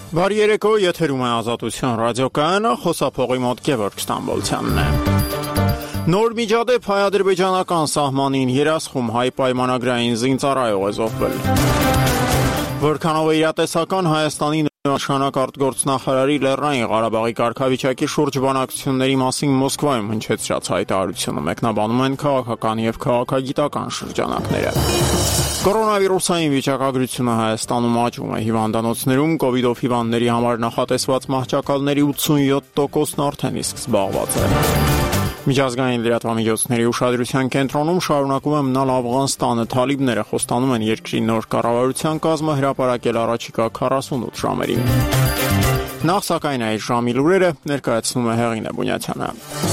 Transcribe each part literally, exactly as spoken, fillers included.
Բարի երեկո, եթերում է Ազատություն ռադիոկայանը, խոսափողի մոտ Գևորգ Ստամբոլցյանն է։ Նոր միջադեպ հայ-ադրբեջանական սահմանին երասխում հայ պայմանագրային զինծառայող է զոհվել։ Որքանով է իրատեսական Հայաստանի նշանակ արտգործնախարարի Լեռնային Ղարաբաղի կարգավիճակի շուրջ բանակցությունների մասին Մոսկվայում հնչեցրած հայտարարությունը, մեկնաբանում են քաղաքական եւ քաղաքագիտական շրջանակները։ Կորոնավիրուսային վիճակագրությունը Հայաստանում աճում է, հիվանդանոցներում կովիդով հիվանդների համար նախատեսված մահճակալների ութսունյոթ տոկոսն արդեն իսկ զբաղված է։ Միջազգային լրատվամիջոցների ուշադրության կենտրոնում շարունակում է մնալ Աֆղանստանը, թալիբները խոստանում են երկրի նոր կառավարության կազմը հրապարակել առաջիկա քառասունութ ժամերին։ Նախ սակայն այս ժամի լուրերը ներկայացնում է Հեղինե Բունյացյանը։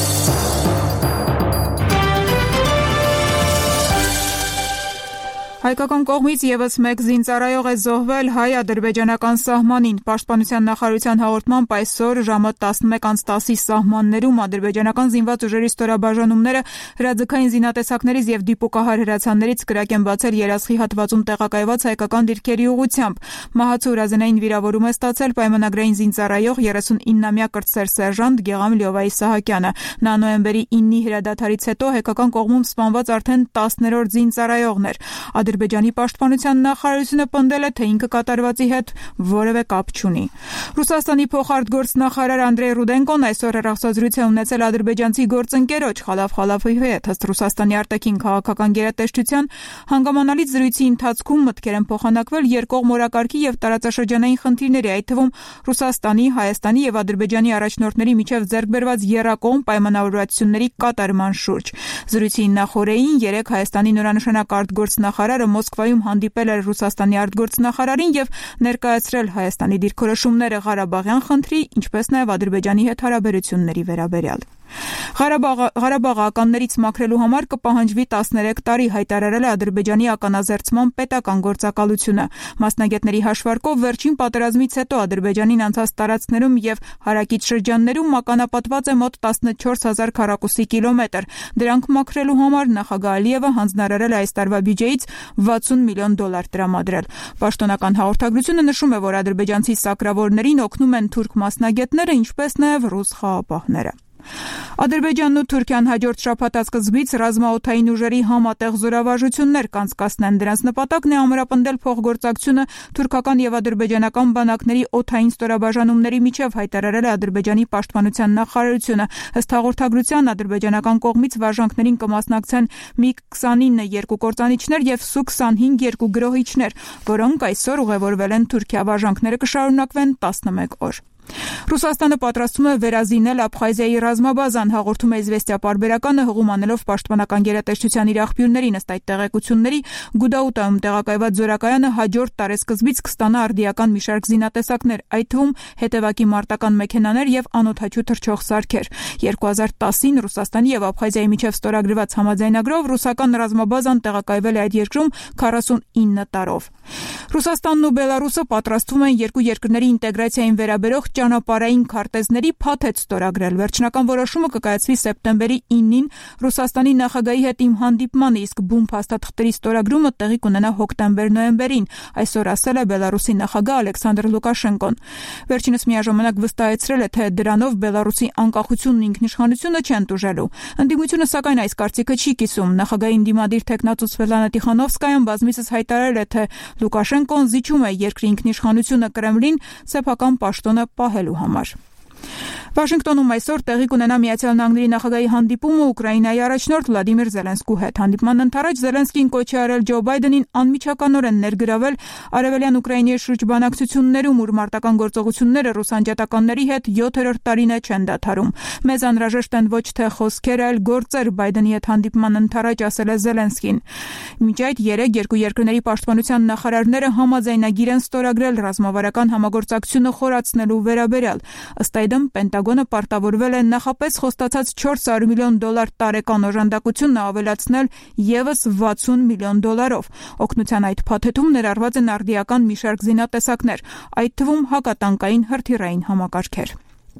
Հայկական կողմից եւս մեկ զինծառայող է զոհվել հայ-ադրբեջանական սահմանին։ Պաշտպանության նախարարության հաղորդմամբ այսօր ժամը տասնմեկ անց տասի սահմաններում ադրբեջանական զինված ուժերի ստորաբաժանումները հրաձգային զինատեսակներից եւ դիպուկահար հրացաններից կրակ են բացել Երասխի հատվածում տեղակայված հայկական դիրքերի ուղղությամբ։ Մահացու հրազենային վիրավորում է ստացել պայմանագրային զինծառայող երեսունիննամյա կրտսեր սերժանտ Գեղամ Լյովայի Սահակյանը։ Նա նոյեմբերի իննի հրադադարից հետո հայկական կողմում սպանված արդեն տասներորդ զինծառայողն էր։ Ադրբեջանի պաշտպանության նախարարությունը պնդել է, թե ինքը կատարվածի հետ որևէ կապ չունի։ Ռուսաստանի փոխարտգործնախարար Անդրեյ Ռուդենկոն այսօր հեռախոսազրույց է ունեցել ադրբեջանցի գործընկերոջ Խալաֆ Խալաֆիի հետ։ Ըստ Ռուսաստանի արտաքին քաղաքական գերատեսչության, հանգամանալից զրույցի ընթացքում մտքեր են փոխանակվել երկկողմ օրակարգի եւ տարածաշրջանային խնդիրների, այդ թվում Ռուսաստանի, Հայաստանի եւ Ադրբեջանի առաջնորդների միջև ձեռք բերված եռակողմ պայմանավորվածությունների կատարման շուրջ։ Զրույցի նախօրեին երեք Հայաստանի նորանշանակ արտգործնախարարը Մոսկվայում հանդիպել էր Ռուսաստանի արտգործնախարարին եւ ներկայացրել Հայաստանի դիրքորոշումները Ղարաբաղյան խնդրի, ինչպես նաեւ Ադրբեջանի հետ հարաբերությունների վերաբերյալ։ Ղարաբաղը Ղարաբաղականներից մաքրելու համար կպահանջվի տասներեք տարի, հայտարարել է Ադրբեջանի ականազերծման պետական գործակալությունը։ Մասնագետների հաշվարկով վերջին պատերազմից հետո Ադրբեջանին անցած տարածքներում եւ հարակից շրջաններում մականապատված է մոտ տասնչորս հազար քառակուսի կիլոմետր։ Դրանք մաքրելու համար նախագահ Ալիևը հանձնարարել է այս տարվա բյուջեից վաթսուն միլիոն դոլար տրամադրել։ Պաշտոնական հաղորդագրությունը նշում է, որ ադրբեջանցի սակրավորներին օգնում են թուրք մասնագետները, ինչպես նաեւ ռուս խաղապահները։ Ադրբեջանն ու Թուրքիան հաջորդ շաբաթ սկզբից ռազմաօդային ուժերի համատեղ զորավարժություններ կանցկացնեն։ Դրանց նպատակն է ամրապնդել փոխգործակցությունը թուրքական եւ ադրբեջանական բանակների օդային ստորաբաժանումների միջև, հայտարարել է Ադրբեջանի պաշտպանության նախարարությունը։ Ըստ հաղորդագրության ադրբեջանական կողմից վարժանքներին կմասնակցեն միգ քսանինը երկու կործանիչներ եւ սու քսանհինգ երկու գրոհիչներ, որոնք այսօր ուղևորվել են Թուրքիա։ Վարժանքները կշարունակվեն տասնմեկ օր։ Ռուսաստանը պատրաստվում է վերազինել Աբխազիայի ռազմաբազան, հաղորդում է Իզվեստիա պարբերականը, հղում անելով պաշտպանական գերատեսչության իր աղբյուրներին։ Ըստ այդ տեղեկությունների, Գուդաուտայում տեղակայված զորակայանը հաջորդ տարեսկզբից կստանա արդիական մի շարք զինատեսակներ, այդ թվում հետևակի մարտական մեքենաներ եւ անօդաչու թռչող սարքեր։ երկու հազար տասին Ռուսաստանի եւ Աբխազիայի միջև ստորագրված համաձայնագրով ռուսական ռազմաբազան տեղակայվել է այդ երկրում քառասունինը տարով։ Ռուսաստանն ու Բելարուսը պատրաստվում են երկու երկրների ինտեգրացիային վերաբերող ճանապարհային քարտեզների փաթեթ ստորագրել։ Վերջնական որոշումը կկայացվի սեպտեմբերի իննին Ռուսաստանի նախագահի հետ իմ հանդիպմանը, իսկ բուն փաստաթղթերի ստորագրումը տեղի կունենա հոկտեմբեր-նոյեմբերին, այսօր ասել է Բելարուսի նախագահ Ալեքսանդր Լուկաշենկոն։ Վերջինս միաժամանակ վստահեցրել է, թե դրանով Բելարուսի անկախությունն ու ինքնիշխանությունը չեն տուժելու։ Ընդդիմությունը սակայն այս կարծիքը չի կիսում։ Նախագահի ընդդիմադիր թեկնածու Սվետլանա Տիխանովսկայան բազմիցս հայտարարել է, թե Լուկաշենկոն զիջում է երկրի ինքնիշխանությունը Կրեմլին սեփական պաշտոնը պահելու համար։ Վաշինգտոնում այսօր տեղի կունենա Միացյալ Նահանգների նախագահի հանդիպումը Ուկրաինայի առաջնորդ Վլադիմիր Զելենսկու հետ։ Հանդիպման ընթരാճ Զելենսկին կոչ է արել Ջո Բայդենին անմիջականորեն ներգրավել Արևելյան Ուկրաինայի շրջբանակցություններում, ուր մարտական գործողությունները ռուս անջատականների հետ յոթերորդ տարին է չեն դադարում։ Մեզ անհրաժեշտ են ոչ թե խոսքեր, այլ գործեր, Բայդենի հետ հանդիպման ընթരാճ ասել է Զելենսկին։ Մինչ այդ երեք երկու երկրների պաշտպանության նախարարները համաձայնագիր են ստորագրել ռազմավարական համագործակցությունը խորացնելու վերաբերյալ։ Ըստ այդմ Պենտագոնը պարտավորվել է նախապես խոստացած չորս հարյուր միլիոն դոլար տարեկան օժանդակությունը ավելացնել եւս վաթսուն միլիոն դոլարով։ Օգնության այդ փաթեթում ներառված են արդիական մի շարք զինատեսակներ, այդ թվում հակատանկային հրթիռային համակարգեր։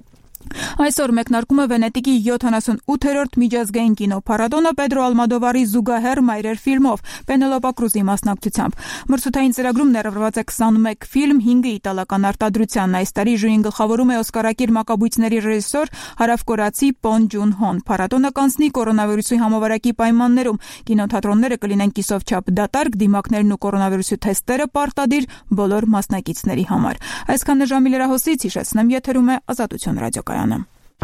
Այսօր մեկնարկում է Վենետիկի յոթանասունութերորդ միջազգային կինոփառատոնը Պետրո Ալմադովարի զուգահեռ մայրեր ֆիլմով Պենելոպա Կրուզի մասնակցությամբ։ Մրցութային ծրագրում ներառված է քսանմեկ ֆիլմ, հինգը իտալական արտադրության։ Այս տարի ժյուրին գլխավորում է օսկարակիր մակաբույծների ռեժիսոր հարավկորեացի Պոն Ջուն Հոն։ Փառատոնը կանցնի կորոնավիրուսի համավարակի պայմաններում։ Կինոթատրոնները կլինեն կիսով չափ դատարկ, դիմակներն ու կորոնավիրուսի թեստերը պարտադիր բոլոր մասնակիցների համար։ Այսքանը ժամի լրահոսից հիշեցնեմ, եթերում է Ազատություն ռադիոկայանը։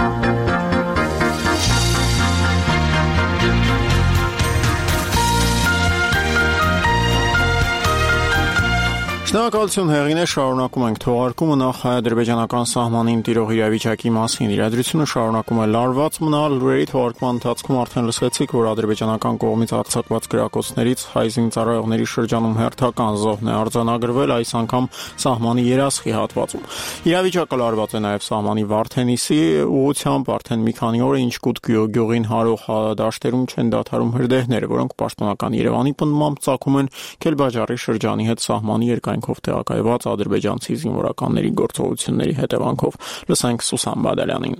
Շնորհակալություն հեղինե, շարունակում ենք թողարկումը նախ հայ-ադրբեջանական սահմանին տիրող իրավիճակի մասին։ Իրադրությունը շարունակում է լարված մնալ։ Լուրերի թողարկման ընթացքում արդեն լսեցիք, որ ադրբեջանական կողմից արձակված գրակոծներից հայ զինծառայողների շրջանում հերթական զոհն է արձանագրվել, այս անգամ սահմանի երասխի հատվածում։ Իրավիճակը լարված է նաև սահմանի Վարդենիսի ուղղությամբ, արդեն մի քանի օր է ինչ Կուտ գյուղին հարող դաշտերում չեն դադարում հրդեհները, որոնք պաշտոնական Երևանի պնդմամբ ծագում են Քելբաջարի շրջանի հետ սահմանի երկայնքով տեղակայված ադրբեջանցի զինվորականների գործողությունների հետևանքով։ Լսենք Սուսան Բադալյանին։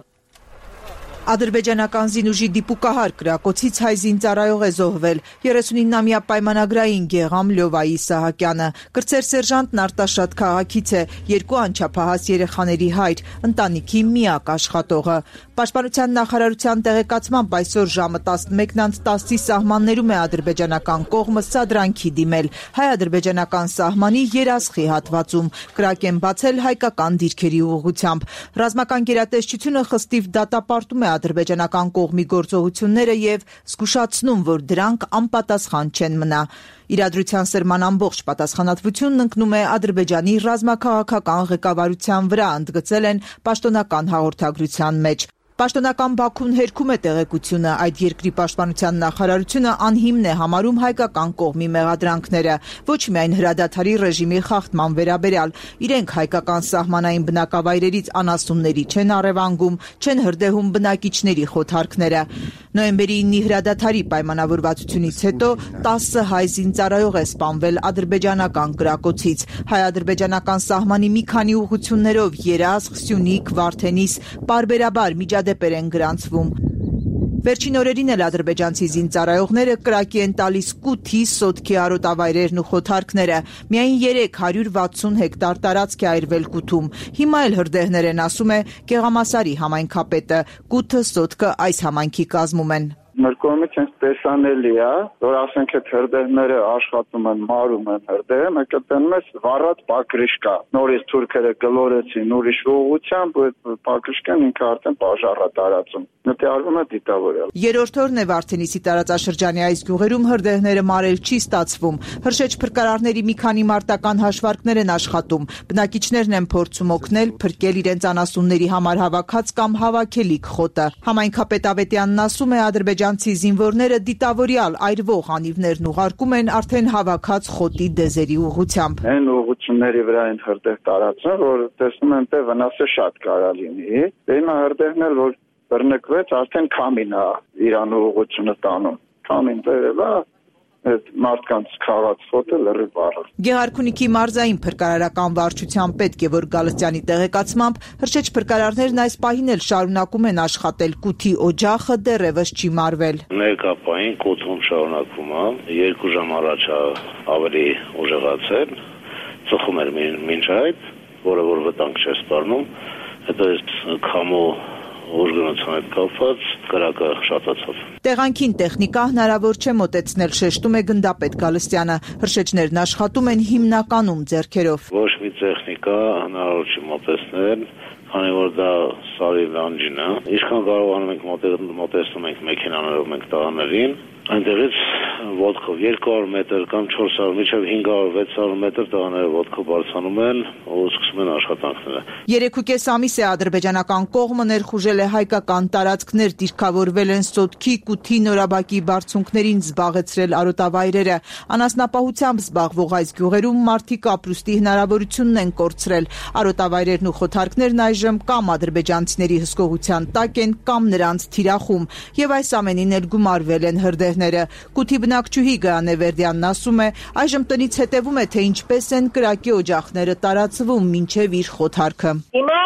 Ադրբեջանական զինուժի դիպուկահար կրակոցից հայ զինծառայող է զոհվել երեսունինամյա պայմանագրային Գեգամ Լյովայի Սահակյանը։ Կրտսեր սերժանտն Արտաշատ քաղաքից է, երկու անչափահաս երեխաների հայր, ընտանիքի միակ աշխատողը։ Պաշտպանության նախարարության տեղեկացմամբ այսօր ժամը տասնմեկն տասի սահմաններում է ադրբեջանական կողմը սադրանքի դիմել հայ-ադրբեջանական սահմանի երասխի հատվածում։ Կրակ են բացել հայկական դիրքերի ուղղությամբ։ Ռազմական գերատեսչությունը խստիվ դատապարտում է ադրբեջանական կողմի գործողությունները եւ զգուշացնում, որ դրանք անպատասխան չեն մնա։ Իրադրության սրման ամբողջ պատասխանատվությունն ընկնում է Ադրբեջանի ռազմաքաղաքական ղեկավարության վրա, ընդգծել են պաշտոնական հաղորդագրության մեջ։ Պաշտոնական Բաքուն հերքում է տեղեկությունը, այդ երկրի պաշտպանության նախարարությունը անհիմն է համարում հայկական կողմի մեղադրանքները, ոչ միայն հրադադարի ռեժիմի խախտման վերաբերյալ, իրենք հայկական սահմանային բնակավայրերից անասունների չեն առևանգում, չեն հրդեհում բնակիչների խոթարքները։ Նոյեմբերի իննի հրադադարի պայմանավորվածությունից հետո տասը հայ զինծառայող է սպանվել ադրբեջանական կրակոցից։ Հայ-ադրբեջանական սահմանի մի քանի ուղղություններով Երասխ, Սյունիք, Վարդենիս պարբերաբար միջադեպեր են գրանցվում։ Վերջին օրերին էլ ադրբեջանցի զինծառայողները կրակի են տալիս Կութի, Սոտքի արոտավայրերն ու խոթարքները։ Միայն երեք հարյուր վաթսուն հեկտար տարածք է այրվել Կութում։ Հիմա էլ հրդեհներ են, ասում է Գեղամասարի համայնքապետը։ Կութը, Սոտքը այս համայնքի կազմում են։ Մեր կողմից հենց տեսանելի է, որ ասենք այդ հրդեհները աշխատում են, մարում են հրդեհը, մենք տենում ես վառած պակրիշկա։ Նորից թուրքերը գլորեցին ուրիշ ուղղությամբ, ու այդ պակրիշկան ինքը արդեն պաժառ է տարածում։ Նկարվում է դիտավորյալ։ Երրորդ օրն է Վարդենիսի տարածաշրջանի այս գյուղերում հրդեհները մարել չի ստացվում։ Հրշեջ փրկարարների մի քանի մարտական հաշվարկներ են աշխատում։ Բնակիչներն են փորձում օգնել փրկել իրենց անասունների համար հավաքած կամ հավաքելիք խոտը։ Համայնքապետ Ավետյանն ասում է, ադրբեջանցի զինվորները դիտավորյալ այրվող անիվներն ուղարկում են արդեն հավաքած խոտի դեզերի ուղղությամբ։ Այն ուղղությունների վրա են հրդեհ տարածում, որ տեսնում են, թե վնասը շատ կարա լինի։ Դե հրդեհն էլ որ բռնկվեց, արդեն քամին է Իրանի ուղղությունը տանում։ Քամին տերելա, այդ մարդկանց քաղաց խոտը լրիվ վառել։ Գեղարքունիքի մարզային փրկարարական վարչության պետ Գևորգ Գալստյանի տեղեկացմամբ հրշեջ փրկարարներն այս պահին էլ շարունակում են աշխատել։ Կութի օջախը դեռևս չի մարվել։ Ներկա պահին Կութում շարունակվում է, երկու ժամ առաջ ավելի ուժեղացել, ծխում էր մինչ այդ, որը որ վտանգ չէ սպառնում, հետո այս քամու ուժգնացան հետ կապված կրակը շատացավ։ Տեղանքին տեխնիկա հնարավոր չէ մոտեցնել, շեշտում է գնդապետ Գալստյանը։ Հրշեջներն աշխատում են հիմնականում ձեռքերով։ Ոչ մի տեխնիկա հնարավոր չի մոտեցնել, քանի որ դա սարի լանջին է։ Ինչքան կարողանում ենք մոտեցնում ենք մեքենաներով մենք տղաներին, այնտեղից ոտքով երկու հարյուր մետր կամ չորս հարյուր մինչև հինգ հարյուր վեց հարյուր մետր տղաները ոտքով բարձրանում են ու սկսում են աշխատանքները։ Երեքուկես ամիս է ադրբեջանական կողմը ներխուժել է հայկական տարածքներ, դիրքավորվել են Սոտքի, Կութի, Նորաբակի բարձունքներին, զբաղեցրել արոտավայրերը։ Անասնապահությամբ զբաղվող այս գյուղերում մարդիկ ապրուստի հնարավորությունն են կորցրել։ Արոտավայրերն ու խոթարքներն այժմ կամ ադրբեջանցիների հսկողության տակ են, կամ նրանց թիրախում, եւ այս ամենին էլ գումարվել են հրդեհները։ Կութի բնակչուհի Գայանե Վերդյանն ասում է, այժմ տնից հետևում է, թե ինչպես են կրակի օջախները տարածվում մինչև իր խոթարքը։ Հիմա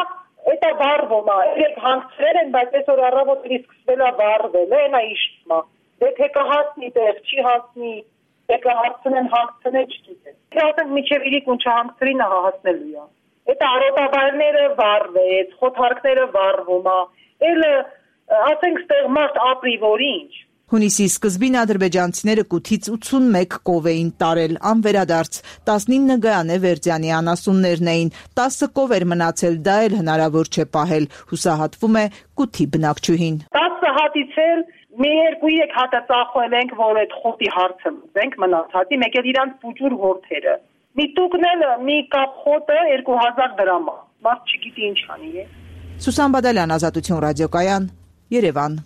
Это վառվում է, երեք հանգցրել են, բայց այսօր առավոտից սկսվել է վառվել, այնա իշտմա։ Դե թե կհասնի տեղ, չի հասնի, թե կհասնեն հանգցնել, չգիտեմ։ Թե ասենք միջև իրիկ ու չհանգցրին հասնելու է։ Այդ արոտավայրները վառվեց, խոթարքները վառվում է, էլ ասենք ստեղ մարդ ապրի, որ ինչ։ Հունիսի սկզբին ադրբեջանցիները կութից ութսունմեկ կով էին տարել, անվերադարձ, տասնինը Գայանե Վերդյանի անասուններն էին, տասը կով էր մնացել, դա էլ հնարավոր չէ պահել, հուսահատվում է կութի բնակչուհին։ տասը հատից էլ մի երկու երեք հատը ծախել ենք, որ այդ խոտի հարցը մենք մնացածի, մեկ էլ իրանց փուջուր որդերը։ Մի տուկն էլ մի կապ խոտը երկու հազար դրամ է, մարդ չգիտի ինչ անի է։ Սուսան Բադալյան, Ազատություն ռադիոկայան, Երևան։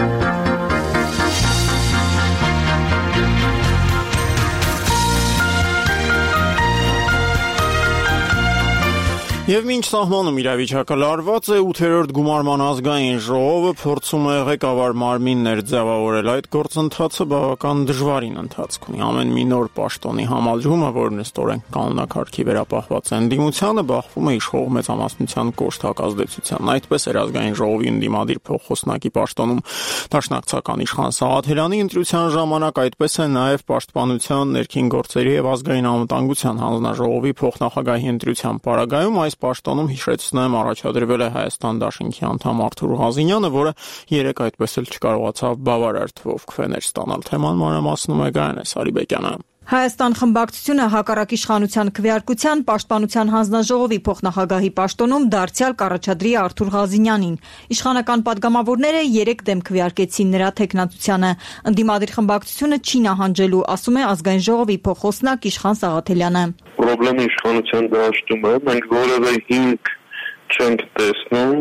Եվ մինչ սահմանում իրավիճակը լարված է, ութերորդ գումարման ազգային ժողովը փորձում է ղեկավար մարմիններ ձևավորել։ Այդ գործընթացը բավական դժվարին ընթացք ունի։ Ամեն մի նոր պաշտոնի համալրումը, որն ըստորեն կանոնակարգի վերապահված է ընդդիմությանը, բախվում է իշխող մեծամասնության կոշտ հակազդեցության։ Այդպես էր ազգային ժողովի ընդդիմադիր փոխխոսնակի պաշտոնում դաշնակցական Իշխան Սաղաթելյանի ընտրության ժամանակ, այդպես է նաև պաշտպանության, ներքին գործերի եւ ազգային անվտանգության հանձնաժողովի փոխնախագահի ընտրության պարագայում այս պաշտոնում հիշեցնեմ առաջադրվել է Հայաստան Դաշինքի անդամ Արթուր Ղազինյանը, որը երեք այդպես էլ չկարողացավ բավարար թվով քվեներ ստանալ։ Թեման մանրամասնում է Գայանե Սարիբեկյանը։ Հայաստան խմբակցությունը հակառակ իշխանության քվեարկության պաշտպանության հանձնաժողովի փոխնախագահի պաշտոնում դարձյալ կառաջադրի Արթուր Ղազինյանին։ Իշխանական падգամավորները երեք դեմ քվեարկեցին նրա թեկնածությանը։ Ընդդիմադիր խմբակցությունը չի նահանջելու, ասում է ազգային ժողովի փոխոսնակ Իշխան Սաղաթելյանը։ Պրոբլեմը իշխանության դաշտում է, մենք որևէ հիմք չենք տեսնում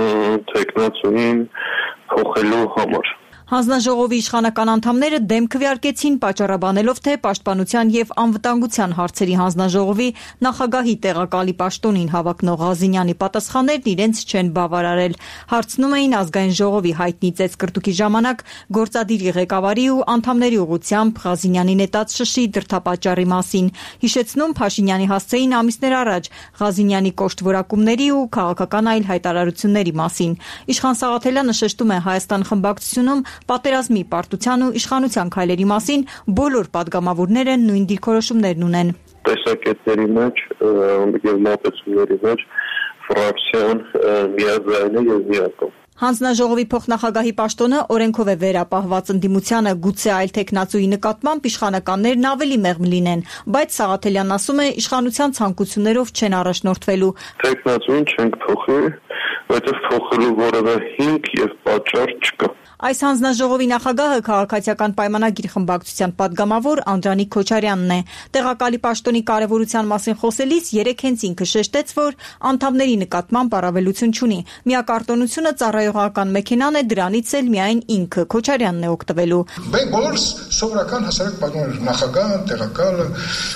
թեկնածուին փոխելու համար։ Հանձնաժողովի իշխանական անդամները դեմ քվեարկեցին, պատճառաբանելով, թե պաշտպանության եւ անվտանգության հարցերի հանձնաժողովի նախագահի տեղակալի պաշտոնին հավակնող Ղազինյանի պատասխաններն իրենց չեն բավարարել։ Հարցնում էին ազգային ժողովի հայտնի ծեծկրտուկի ժամանակ գործադիրի ղեկավարի ու անդամների ուղղությամբ Ղազինյանի նետած շշի դրդապատճառի մասին։ Հիշեցնում Փաշինյանի հասցեին ամիսներ առաջ Ղազինյանի կոշտ որակումների ու քաղաքական այլ հայտարարությունների մասին։ Իշխան Սաղաթելյանը շեշտում է Հայաստան խմբակցությունում պատերազմի, պարտության ու իշխանության քայլերի մասին բոլոր падգամավորները նույն դիրքորոշումներն ունեն։ Տեսակետների մեջ եւ մոտեցումների մեջ ֆրակցիան միաձայն է եւ միակողմ։ Հանձնաժողովի փոխնախագահի պաշտոնը օրենքով է վերապահված ընդդիմությանը, գուցե այլ թեկնածուի նկատմամբ իշխանականներն ավելի մեղմ լինեն, բայց Սաղաթելյանն ասում է իշխանության ցանկություններով չեն առաջնորդվելու։ Թեկնածուին չենք փոխի, որտեղ փոխելու որևէ հիմք եւ պատճառ չկա։ Այս հանձնաժողովի նախագահը քաղաքացիական պայմանագիր խմբակցության падգամավոր Անդրանիկ Քոչարյանն է։ Տեղակալի պաշտոնի կարևորության մասին խոսելիս երեք հենց ինքը շեշտեց, որ անդամների նկատմամբ առավելություն չունի։ Միակարտոնությունը ծառայողական մեքենան է, դրանից էլ միայն ինքը Քոչարյանն է օգտվելու։ Մենք բոլորս սովորական հասարակ պատմում նախագահը, տեղակալը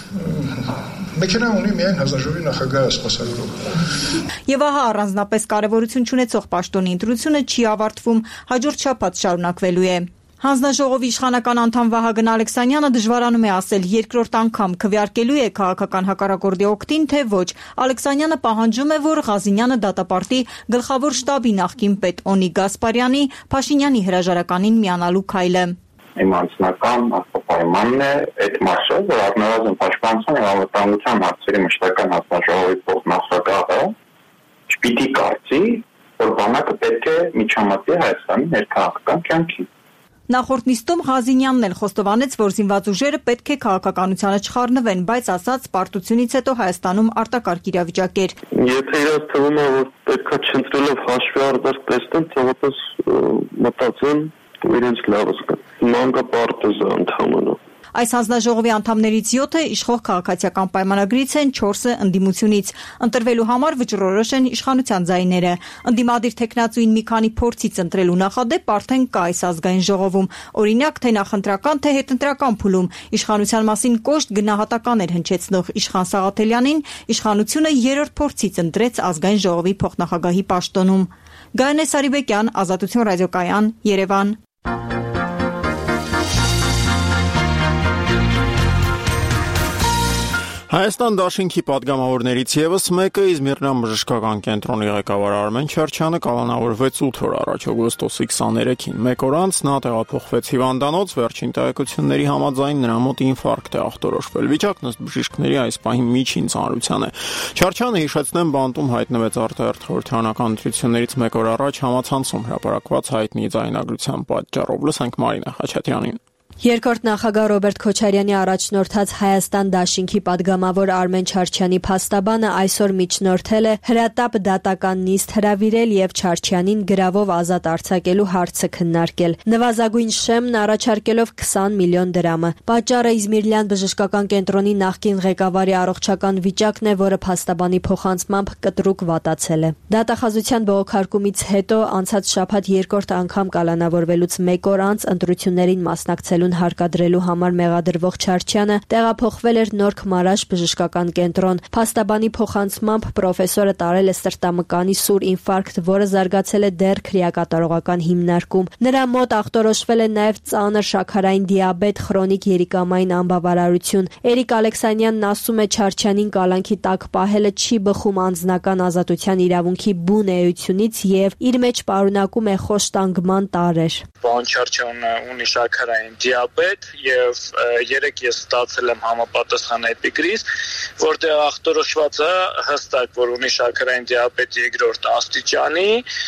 մեքենա ունի միայն հանձնաժողովի նախագահը սպասավորող։ Եվ ահա առանձնապես կարևորություն չունեցող պաշտոնի ընտրությունը չի ավարտվում, հաջորդ շաբաթ շարունակվելու է։ Հանձնաժողովի իշխանական անդամ Վահագն Ալեքսանյանը դժվարանում է ասել երկրորդ անգամ քվեարկելու է քաղաքական հակառակորդի օգտին, թե ոչ։ Ալեքսանյանը պահանջում է, որ Ղազինյանը դատապարտի գլխավոր շտաբի նախկին պետ Օնիկ Գասպարյանի Փաշինյանի հրաժարականին միանալու քայլը։ Իմ անձնական պայմանն է այդ մասը, որ առնվազն պաշտպանության եւ անվտանգության հարցերի մշտական հանձնաժողովի փոխնախագահը չպիտի կարծի, որ բանակը պետք է միջամտի Հայաստանի ներքաղաքական կյանքին։ Նախորդ նիստում Ղազինյանն էլ խոստովանեց, որ զինված ուժերը պետք է քաղաքականությանը չխառնվեն, բայց ասաց պարտությունից հետո Հայաստանում արտակարգ իրավիճակ էր։ Եթե իրաց թվում է, որ պետքա չընտրելով հաշվի առնող տեսնեն, ցավոքս մտածեն ու իրենց լավը զգան։ Մանկապարտեզը ընդհանրապես Այս հանձնաժողովի անդամներից յոթը իշխող քաղաքացիական պայմանագրից են, չորսը ընդդիմությունից։ Ընտրվելու համար վճռորոշ են իշխանության ձայները։ Ընդդիմադիր թեկնածուին մի քանի փորձից ընտրելու նախադեպ արդեն կա այս ազգային ժողովում։ Օրինակ, թե նախընտրական, թե հետընտրական փուլում իշխանության մասին կոշտ գնահատականներ հնչեցնող Իշխան Սաղաթելյանին իշխանությունը երրորդ փորձից ընտրեց ազգային ժողովի փոխնախագահի պաշտոնում։ Գայանե Սարիբեկյան, Ազատություն ռադիոկայան, Երևան։ Հայաստան դաշինքի падգամավորներից եւս մեկը Իզմիրնյան բժշկական կենտրոնի ղեկավար Արմեն Չարչյանը կալանավորվեց ութ օր առաջ օգոստոսի քսաներեքին։ Մեկ օր անց նա տեղափոխվեց հիվանդանոց, վերջին տեղեկությունների համաձայն նրա մոտ ինֆարկտ է ախտորոշվել։ Վիճակն ըստ բժիշկների այս պահին միջին ծանրության է։ Չարչյանը, հիշեցնեմ, բանտում հայտնվեց արտահերթ խորհրդարանական ընտրություններից մեկ օր առաջ համացանցում հրապարակված հայտնի ձայնագրության պատճառով։ Լսենք Մարինե Խաչատրյանին։ Երկրորդ նախագահ Ռոբերտ Քոչարյանի առաջնորդած Հայաստան դաշինքի падգամավոր Արմեն Չարչյանի փաստաբանը այսօր միջնորդել է հրատապ դատական նիստ հրավիրել եւ Չարչյանին գրավով ազատ արձակելու հարցը քննարկել։ Նվազագույն շեմն առաջարկելով քսան միլիոն դրամը։ Պատճառը Իզմիրլյան բժշկական կենտրոնի նախկին ղեկավարի առողջական վիճակն է, որը փաստաբանի փոխանցմամբ կտրուկ վատացել է։ Դատախազության բողոքարկումից հետո անցած շաբաթ երկրորդ անգամ կալանավորվելուց մեկ օր անց ընտրություններին մասնակցելու հարկադրելու համար մեղադրվող Չարչյանը տեղափոխվել էր Նոր Քմարաշ բժշկական կենտրոն։ Փաստաբանի փոխանցմամբ պրոֆեսորը տարել է սրտամկանի սուր ինֆարկտ, որը զարգացել է դեռ քրեակատարողական հիմնարկում։ Նրա մոտ ախտորոշվել է նաև ծանր շաքարային դիաբետ, խրոնիկ երիկամային անբավարարություն։ Էրիկ Ալեքսանյանն ասում է, Չարչյանին կալանքի տակ պահելը չի բխում անձնական ազատության իրավունքի բուն էությունից եւ իր մեջ պարունակում է խոշտանգման տարրեր։ Պարոն Չարչյանը ունի շաքարային դիաբետ եւ երեք ես ստացել եմ համապատասխան էպիգրիզ, որտեղ ախտորոշված է հստակ, որ ունի շաքարային դիաբետ երկրորդ աստիճանի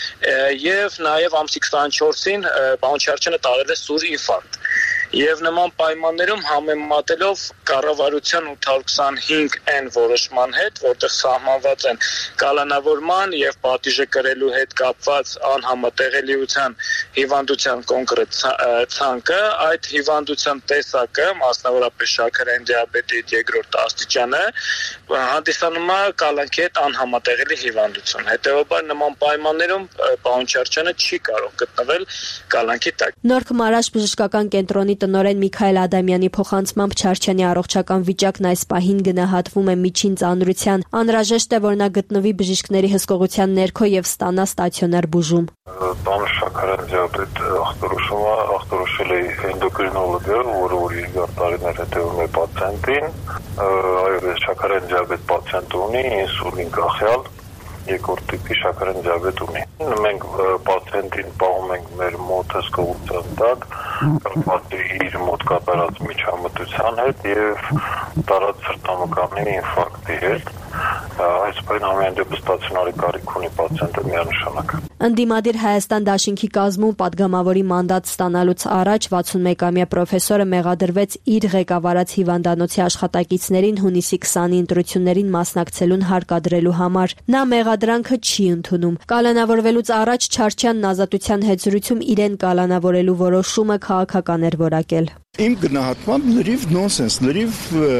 եւ նաեւ ամսի քսաներկուսին պարոն Չարչյանը տարել է սուր ինֆարկտ։ Եվ նման պայմաններում համեմատելով կառավարության ութ հարյուր քսանհինգ էն որոշման հետ, որտեղ սահմանված են կալանավորման եւ պատիժը կրելու հետ կապված անհամատեղելիության հիվանդության կոնկրետ ցանկը, այդ հիվանդության տեսակը, մասնավորապես շաքարային դիաբետի երկրորդ աստիճանը, հանդիսանում է կալանքի հետ անհամատեղելի հիվանդություն։ Հետեւաբար նման պայմաններում պարոն Չարչյանը չի կարող գտնվել կալանքի տակ։ Նոր Քմարաշ բժշկական կենտրոնի տնօրեն Միքայել Ադամյանի փոխանցմամբ Չարչյանի առողջական վիճակն այս պահին գնահատվում է միջին ծանրության։ Անհրաժեշտ է, որ նա գտնվի բժիշկների հսկողության ներքո եւ ստանա ստացիոնար բուժում։ Տան շաքարային դիաբետ ախտորոշումը ախտորոշել է էնդոկրինոլոգը, որը որ երկար տարիներ հետևում է պացիենտին։ Այո, շաքարային դիաբետ պացիենտը ունի ինսուլին կախյալ երկրորդ տիպի շաքարային դիաբետ ունի։ Մենք պացիենտին պահում ենք մեր մոտ հսկողության տակ, կապված իր մոտ կատարած միջամտության հետ եւ տարած սրտամկանի ինֆարկտի հետ։ Այս պայն ամեն դեպս ստացիոնարի կարիք ունի պացիենտը միանշանակ։ Ընդդիմադիր Հայաստան դաշինքի կազմում падգամավորի մանդատ ստանալուց առաջ վաթսունմեկամյա պրոֆեսորը մեղադրվեց իր ղեկավարած հիվանդանոցի աշխատակիցներին հունիսի քսանի ընտրություններին մասնակցելուն հարկադրելու համար։ Նա մեղադրանքը չի ընդունում։ Կալանավորվելուց առաջ Չարչյանն ազատության հետզրույցում իրեն կալանավորելու որոշումը քաղաքական էր որակել։ Իմ գնահատմամբ լրիվ նոնսենս, լրիվ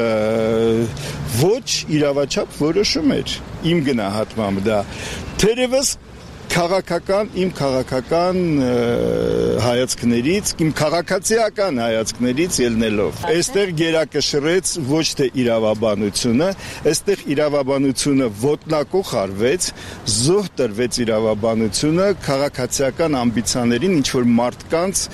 ոչ իրավաչափ որոշում էր։ Իմ գնահատմամբ դա թերևս քաղաքական, իմ քաղաքական հայացքներից, իմ քաղաքացիական հայացքներից ելնելով։ Այստեղ գերակշռեց ոչ թե իրավաբանությունը, այստեղ իրավաբանությունը ոտնակող արվեց, զոհ տրվեց իրավաբանությունը քաղաքացիական ամբիցիաներին, ինչ որ մարդկանց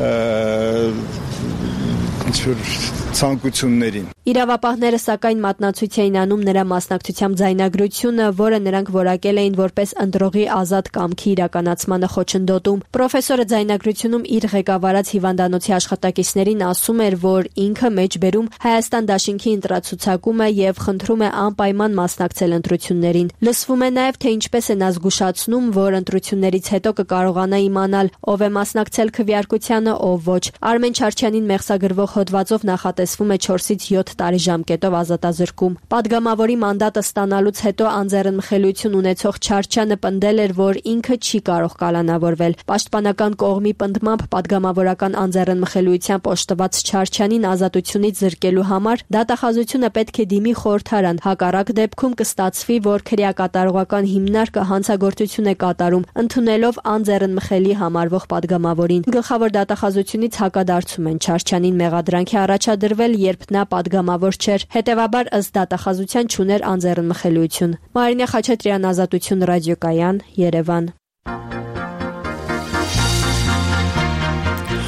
ինչ-որ ցանկություններին։ Իրավապահները սակայն մատնացույց էին անում նրա մասնակցությամբ ձայնագրությունը, որը նրանք որակել էին որպես ընտրողի ազատ կամքի իրականացմանը խոչընդոտում։ Պրոֆեսորը ձայնագրությունում իր ղեկավարած հիվանդանոցի աշխատակիցներին ասում էր, որ ինքը մեջբերում Հայաստան դաշինքի ընտրացուցակումը եւ խնդրում է անպայման մասնակցել ընտրություններին։ Լսվում է նաեւ, թե ինչպես են զգուշացնում, որ ընտրություններից հետո կկարողանա իմանալ ով է մասնակցել քվեարկությանը, ով ոչ։ Արմեն Չարչյանին մեղսագրվող հոդվածով նախատեսվում է չորսից յոթ տարի ժամկետով ազատազրկում։ Падգամավորի մանդատը ստանալուց հետո անձեռնմխելիություն ունեցող Չարչյանը պնդել էր, որ ինքը չի կարող կալանավորվել։ Պաշտպանական կողմի պնդմամբ падգամավորական անձեռնմխելիությամբ օժտված Չարչյանին ազատությունից զրկելու համար դատախազությունը պետք է դիմի խորհրդարան։ Հակառակ դեպքում կստացվի, որ քրեակատարողական հիմնարկը հանցագործություն է կատարում, ընդունելով անձեռնմխելի համարվող падգամավորին։ Գլխավոր դատախազությունից հակադարձում են Չարչյանին մեղադրանքի առաջադրվել, երբ նա падգամավոր չէր, հետևաբար ըստ դատախազության չուներ անձեռնմխելիություն։ Մարինե Խաչատրյան, Ազատություն ռադիոկայան, Երևան։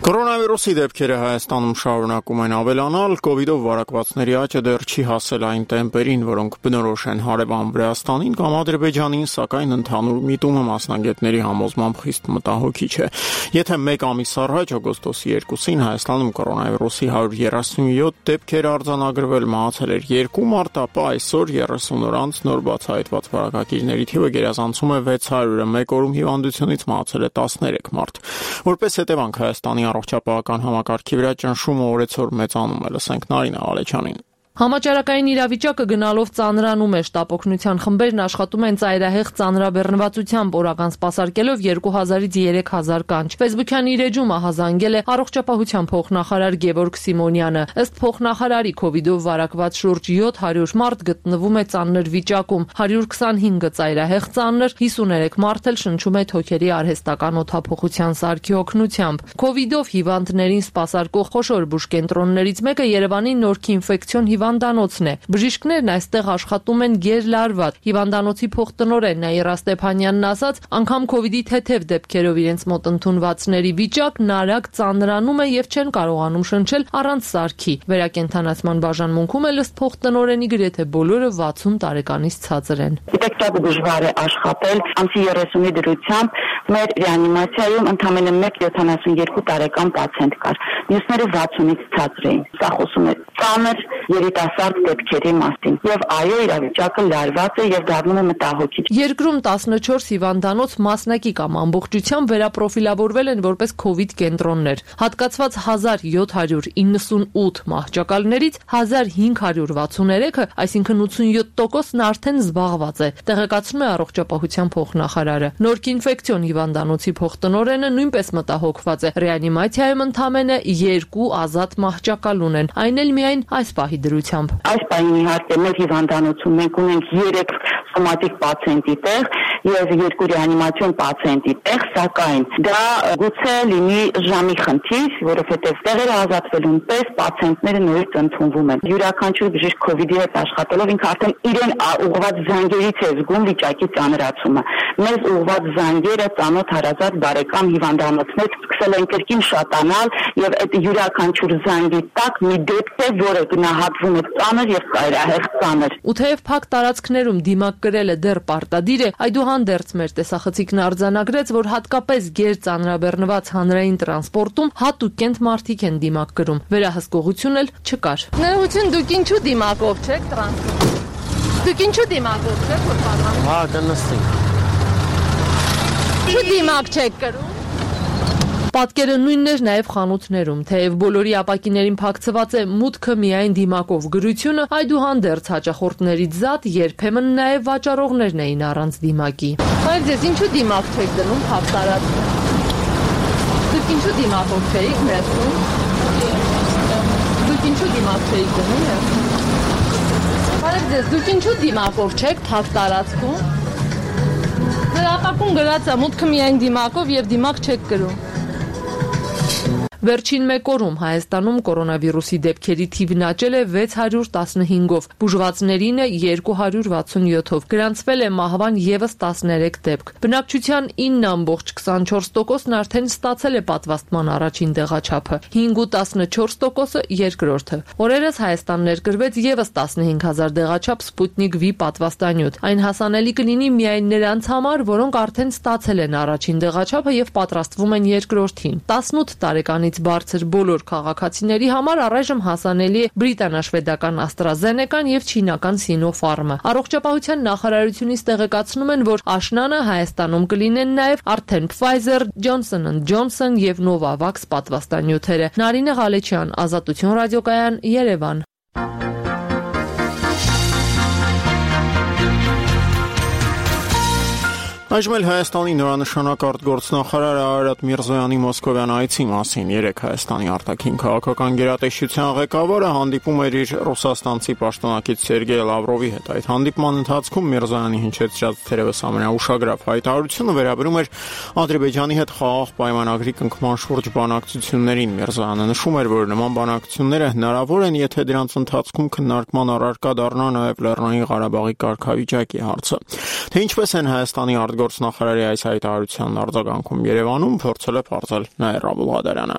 Կորոնավիրուսի դեպքերը Հայաստանում շարունակում են ավելանալ, կովիդով վարակվածների աճը դեռ չի հասել այն տեմպերին, որոնք բնորոշ են հարևան Վրաստանին կամ Ադրբեջանին, սակայն ընդհանուր միտումը մասնագետների համոզմամբ խիստ մտահոգիչ է։ Եթե մեկ ամիս առաջ օգոստոսի երկուսին Հայաստանում կորոնավիրուսի հարյուր երեսունյոթ դեպքեր արձանագրվել, մահացել էր երկու մարդ, ապա այսօր երեսուն օր անց նոր բացահայտված վարակագիրների թիվը գերազանցում է վեց հարյուրը, մեկ օրում հիվանդությունից մահացել է տասներեք մարդ։ Որպես հետևանք Հայաստանի առողջապահական համակարգի վրա ճնշումը օրեցօր մեծանում է, լսենք Նարինե Ալեչյանին։ Համաճարակային իրավիճակը գնալով ծանրանում է, շտապօգնության խմբերն աշխատում են ծայրահեղ ծանրաբեռնվածությամբ, օրական սպասարկելով երկու հազարից երեք հազար կանչ։ Facebook-յան իր էջում ահազանգել է առողջապահության փոխնախարար Գևորգ Սիմոնյանը։ Ըստ փոխնախարարի, քովիդով վարակված շուրջ յոթ հարյուր մարդ գտնվում է ծանր վիճակում, հարյուր քսանհինգը ծայրահեղ ծանր, հիսուներեք մարդ էլ շնչում է թոքերի արհեստական օդափոխության սարքի օգնությամբ։ Քովիդով հիվանդներին սպասարկող խոշոր բուժկենտրոններից մեկը Երևանի Նորքի ինֆեկցիոն հիվանդանոցն է։ Բժիշկներն այստեղ աշխատում են գերլարված։ Հիվանդանոցի փոխտնօրեն Նաիրա Ստեփանյանն ասաց, անգամ քովիդի թեթև դեպքերով իրենց մոտ ընդունվածների վիճակն արագ ծանրանում է եւ չեն կարողանում շնչել առանց սարքի։ Վերակենդանացման բաժանմունքում էլ ըստ փոխտնօրենի գրեթե բոլորը վաթսուն տարեկանից ցածր են։ Գիտեք, դա դժվար է աշխատել, ամսի երեսունի դրությամբ մեր ռեանիմացիայում ընդամենը մեկ յոթանասունյոթ տարեկան պացիենտ կար։ Մյուսները վաթսունից ցածր էին։ Սա խոսում է ծանր երիտասարդ դեպքերի մասին։ Եվ այո, իրավիճակը լարված է եւ դառնում է մտահոգիչ։ Երկրում տասնչորս հիվանդանոց մասնակի կամ ամբողջությամբ վերապրոֆիլավորվել են որպես քովիդ կենտրոններ։ Հատկացված հազար յոթ հարյուր իննսունութ մահճակալներից հազար հինգ հարյուր վաթսուներեքը, այսինքն ութսունյոթ տոկոսն արդեն զբաղված է, տեղեկացնում է առողջապահության փոխնախարարը։ Նորքի ինֆեկցիոն հիվանդանոցի փոխտնօրենը նույնպես մտահոգված է։ Ռեանիմացիայում ընդամենը երկու ազատ մահճակալ ունեն, այն էլ միայն այս պահի դրությամբ։ Այս պահին իհարկե մեր հիվանդանոցում մենք ունենք երեք սոմատիկ պացիենտի տեղ եւ երկու ռեանիմացիոն պացիենտի տեղ, սակայն դա գուցե լինի ժամի խնդիր, որովհետեւ տեղերը ազատվելուն պես պացիենտները նորից ընդունվում են։ Յուրաքանչյուր բժիշկ քովիդի հետ աշխատելով ինքը արդեն իրեն ուղղված զանգերից է զգում վիճակի ծանրացումը։ Մեզ ուղղված զանգերը ծանոթ հարազատ բարեկամ հիվանդանոցներ սկսել են կրկին շատանալ եւ այդ յուրաքանչյուր զանգի տակ մի դեպք է, որը գնահատվում է ծանր եւ ծայրահեղ ծանր։ Ու թեև փակ տարածքներում դիմակ կրելը դեռ պարտադիր է, այդուհանդերձ մեր տեսախցիկն արձանագրեց, որ հատկապես գերծանրաբեռնված հանրային տրանսպորտում հատուկենտ մարդիկ են դիմակ կրում։ Վերահսկողություն էլ չկար։ Ներողություն, դուք ինչու դիմակով չեք տրանսպորտում։ Դուք ինչու դիմակով չեք որպարան։ Հա, կնստենք։ Ինչու դիմակ չեք կրում։ Պատկերը նույնն էր նաև խանութներում, թեև բոլորի ապակիներին փակցված է մուտքը միայն դիմակով գրությունը, այդուհանդերձ հաճախորդներից զատ երբեմն նաև վաճառողներն էին առանց դիմակի։ Բայց ես ինչու դիմակ չեք դնում փակ տարածքում։ Դուք ինչու դիմակով չեք ներսում։ Դուք ինչու դիմակ չեք դնում ներսում։ Բայց ես դուք ինչու դիմակով չեք փակ տարածքում։ Հրապարակում գրած է մուտքը միայն դիմակով եւ դիմակ չեք գրում։ Վերջին մեկ օրում Հայաստանում կորոնավիրուսի դեպքերի թիվն աճել է վեց հարյուր տասնհինգով, բուժվածներին է երկու հարյուր վաթսունյոթով, գրանցվել է մահվան ևս տասներեք դեպք։ Բնակչության ինը ամբողջ քսանչորս տոկոսն արդեն ստացել է պատվաստման առաջին տեղաչափը, հինգ ու տասնչորս տոկոսը երկրորդը։ Օրերս Հայաստան ներկրվեց ևս տասնհինգ հազար տեղաչափ Սպուտնիկ V պատվաստանյութ։ Այն հասանելի կլինի միայն նրանց համար, որոնք արդեն ստացել են առաջին տեղաչափը եւ պատրաստվում են երկրորդին։ տասնութ տարեկանից բարձր բոլոր քաղաքացիների համար առայժմ հասանելի է բրիտանա-շվեդական AstraZeneca-ն եւ չինական Sinopharm-ը։ Առողջապահության նախարարությունից տեղեկացնում են, որ աշնանը Հայաստանում կլինեն նաեւ արդեն Pfizer, Johnson and Johnson եւ Novavax պատվաստանյութերը։ Նարինե Ղալեչյան, Ազատություն ռադիոկայան, Երևան։ Այժմ էլ Հայաստանի նորանշանակ արտգործնախարար Արարատ Միրզոյանի մոսկովյան այցի մասին։ Երեկ Հայաստանի արտաքին քաղաքական գերատեսչության ղեկավարը հանդիպում էր իր ռուսաստանցի պաշտոնակից Սերգեյ Լավրովի հետ։ Այդ հանդիպման ընթացքում Միրզոյանի հնչեցրած թերևս ամենաուշագրավ հայտարարությունը վերաբերում էր Ադրբեջանի հետ խաղաղ պայմանագրի կնքման շուրջ բանակցություններին։ Միրզոյանը նշում էր, որ նման բանակցությունները հնարավոր են, եթե դրանց ընթացքում քննարկման առարկա դառնա նաև Լեռնային Ղարաբաղի կարգավիճակի հարցը։ Թե ինչպես են Հայաստանի արտգործնախարարի այս հայտարարության արձագանքում Երևանում, փորձել է բարձել Նաիրա Բուլղադարյանը։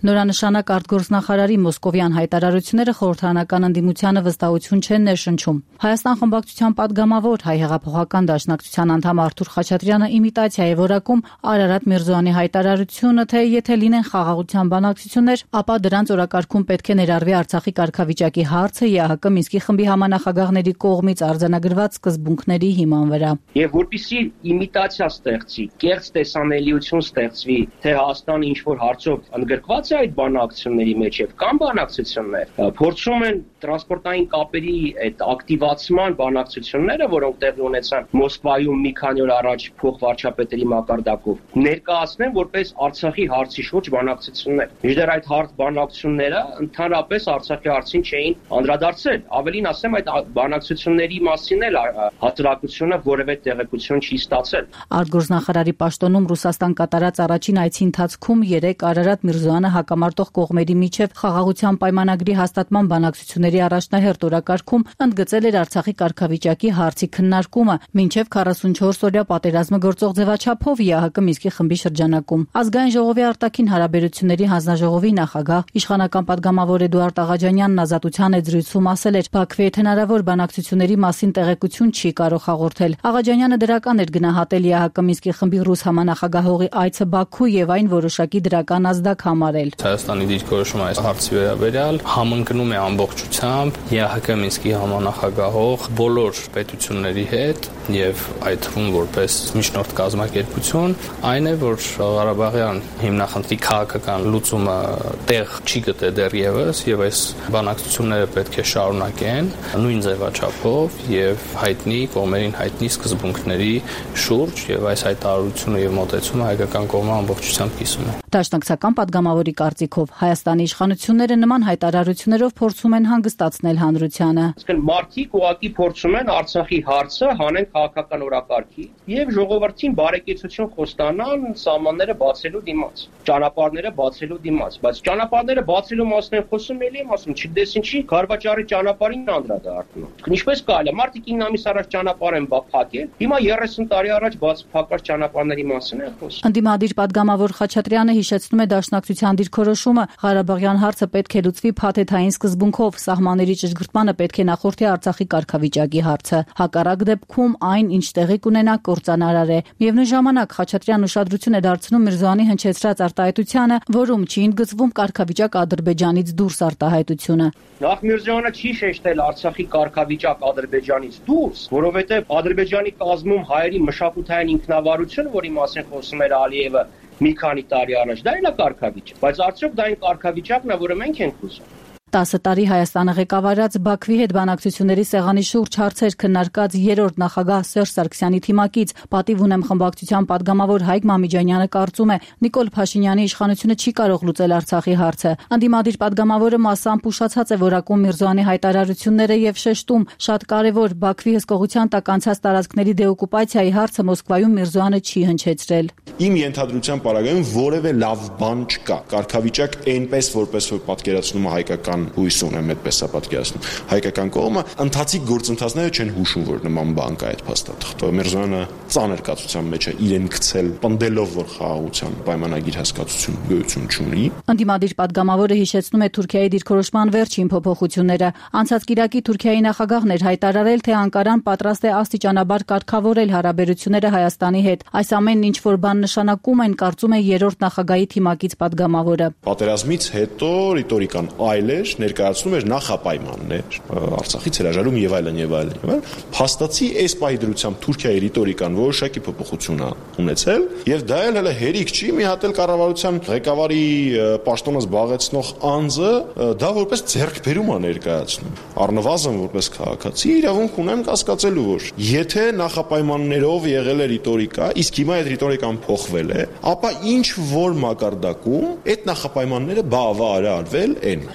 Նորանշանակ արտգործնախարարի մոսկովյան հայտարարությունները խորհրդարանական ընդդիմությանը վստահություն չեն ներշնչում։ Հայաստան խմբակցության падգամավոր հայ հեղափոխական դաշնակցության անդամ Արթուր Խաչատրյանը իմիտացիա է որակում Արարատ Միրզոյանի հայտարարությունը, թե եթե լինեն խաղաղության բանակցություններ, ապա դրանց օրակարգում պետք է ներառվի Արցախի կարգավիճակի հարցը ԵԱՀԿ Մինսկի խմբի համանախագահների կողմից արձանագրված սկզբունքների հիման վրա։ Եվ որպեսզի իմիտացիա ստեղծի, կեղծ տեսանելիություն ստեղծվի, թե Հայաստանը ինչ որ հարցով ընդգրկված է այդ բանակցությունների մեջ եւ կան բանակցություններ, փորձում են տրանսպորտային կապերի այդ ակտիվացման բանակցությունները, որոնք տեղի ունեցան Մոսկվայում մի քանի օր առաջ փոխվարչապետերի մակարդակով, ներկայացնեն որպես Արցախի հարցի շուրջ բանակցություններ։ Մինչդեռ այդ հարց բանակցությունները ընդհանրապես Արցախի հարցին չէին անդրադարձել։ Ավելին ասեմ, այդ բանակցությունների մասին էլ հատրակությունը որևէ տեղեկություն չի ստացել։ Արտգործնախարարի պաշտոնում Ռուսաստան կատարած առաջին այցի ընթացքում երեք Արարատ Միրզոյանը հակամարտող կողմերի միջև խաղաղության պայմանագրի հաստատման բանակցությունների առաջնահերթ օրակարգում ընդգծել էր Արցախի կարգավիճակի հարցի քննարկումը մինչև քառասունչորս օրյա պատերազմը գործող ձևաչափով ԵԱՀԿ Մինսկի խմբի շրջանակում։ Ազգային ժողովի արտաքին հարաբերությունների հանձնաժողովի նախագահ իշխանական падգամավոր Էդուարդ Աղաջանյանն Ազատության էջրույցում ասել էր, Բաքվի հետ հնարավոր բանակցությունների մասին տեղեկություն չի կարող հաղորդել։ Աղաջանյանը դրական էր գնահատել ԵԱՀԿ Մինսկի խմբի ռուս համանախագահողի այցը Բաքու եւ այն որոշակի դրական ազդակ համարել։ Հայաստանի դիրքորոշումը այս հարցի վերաբերյալ համընկնում է ամբողջությամբ ԵԱՀԿ Մինսկի համանախագահող բոլոր պետությունների հետ եւ այդ թվում որպես միջնորդ կազմակերպություն այն է, որ Ղարաբաղյան հիմնախնդրի քաղաքական լուծումը տեղ չի գտել դեռևս եւ այս բանակցությունները պետք է շարունակեն նույն ձևաչափով եւ հայտնի կողմերին հայտնի սկզբունքների շուրջ եւ այս հայտարարությունը եւ մոտեցումը հայկական կողմը ամբողջությամբ կիսում է։ Դաշնակցական падգամավորի կարծիքով Հայաստանի իշխանությունները նման հայտարարություններով փորձում են հանգստացնել հանրությանը։ Իսկն մարդիկ ուղղակի փորձում են Արցախի հարցը հանեն քաղաքական օրակարգի եւ ժողովրդին բարեկեցություն խոստանան սահմանները բացելու դիմաց, ճանապարհները բացելու դիմաց, բայց ճանապարհները բացելու մասն են խոսում, էլի եմ ասում, չգիտես ինչի, Ղարաբաղի ճանապարհին անդրադառնում։ Ինչպես կարելի է մարդիկ ինը ամիս առաջ ճանապարհ են փակել, հիմա երեսուն տարի առաջ բաց փակած ճանապարհների մասին են խոսում։ Ընդդիմադիր падգամավոր Խաչատրյանը հիշեցնում է Դաշնակցության դիրքորոշումը Ղարաբաղյան հարցը պետք է լուծվի փաթեթային սկզբունքով, սահմանների ճշգրտմանը պետք է նախորդի Արցախի կարգավիճակի հարցը։ Հակառակ դեպքում այն, ինչ տեղի կունենա, կործանարար է։ Միևնույն ժամանակ Խաչատրյանն ուշադրություն է դարձնում Միրզոյանի հնչեցրած արտահայտությանը, որում չի ընդգծվում կարգավիճակ Ադրբեջանից դուրս արտահայտությունը։ Նախ Միրզոյանը չի շեշտել Արցախի կարգավիճակ Ադրբեջանից դուրս, որովհետև Ադրբեջանի կազմում հայերի մշակութային ինքնավարությունը, որի մասին խոսում էր Ալիևը մի քանի տարի առաջ, դա էլ է կարգավիճակ, բայց արդյոք դա այն կարգավիճակն է, որը մենք ենք ուզում։ տասը տարի Հայաստանը ղեկավարած Բաքվի հետ բանակցությունների սեղանի շուրջ հարցեր քննարկած երրորդ նախագահ Սերժ Սարգսյանի թիմակից պատիվ ունեմ խմբակցության падգամավոր Հայկ Մամիջանյանը կարծում է Նիկոլ Փաշինյանի իշխանությունը չի կարող լուծել Արցախի հարցը։ Անդիմադիր падգամավորը մասամբ ուշացած է որակում Միրզոյանի հայտարարությունները եւ շեշտում շատ կարեւոր Բաքվի հսկողության տակ անցած տարածքների դեօկուպացիայի հարցը Մոսկվայում Միրզոյանը չի հնչեցրել։ Իմ ենթադրության պարագայում որևէ լավ բան չկա։ Կարգավիճակ այնպես որպես որ պատկերացնում է հայկական հույս ունեմ, այդպես է պատկերացնում։ Հայկական կողմը ընթացիկ գործընթացները չեն հուշում, որ նման բան կա այդ փաստաթղթով։ Միրզոյանը ծանր կացության մեջ է իրեն գցել, պնդելով, որ խաղաղության պայմանագիր հասկացություն գոյություն չունի։ Անդիմադիր падգամավորը հիշեցնում է Թուրքիայի դիրքորոշման վերջին փոփոխությունները։ Անցած կիրակի Թուրքիայի նախագահն էր հայտարարել, թե Անկարան պատրաստ է աստիճանաբար կարգավորել հարաբերությունները Հայաստանի հետ։ Այս ամենն ինչ որ բան նշանակում են, կարծում է երրորդ նախագահի թիմակից падգամավորը։ Պատերազմից հետո ռիտորիկան այլ էր, ներկայացնում էր նախապայմաններ, Արցախից հրաժարում եւ այլն եւ այլն։ Փաստացի այս պահի դրությամբ Թուրքիայի ռիտորիկան որոշակի փոփոխություն է ունեցել եւ դա էլ հələ հերիք չի մի հատ էլ կառավարության ղեկավարի պաշտոնը զբաղեցնող անձը դա որպես ձեռքբերում է ներկայացնում։ Առնվազն որպես քաղաքացի իրավունք ունեմ կասկածելու, որ եթե նախապայմաններով եղել է ռիտորիկա, իսկ հիմա այդ ռիտորիկան փոխվել է, ապա ինչ որ մակարդակում այդ նախապայմանները բավարարվել են։ Իր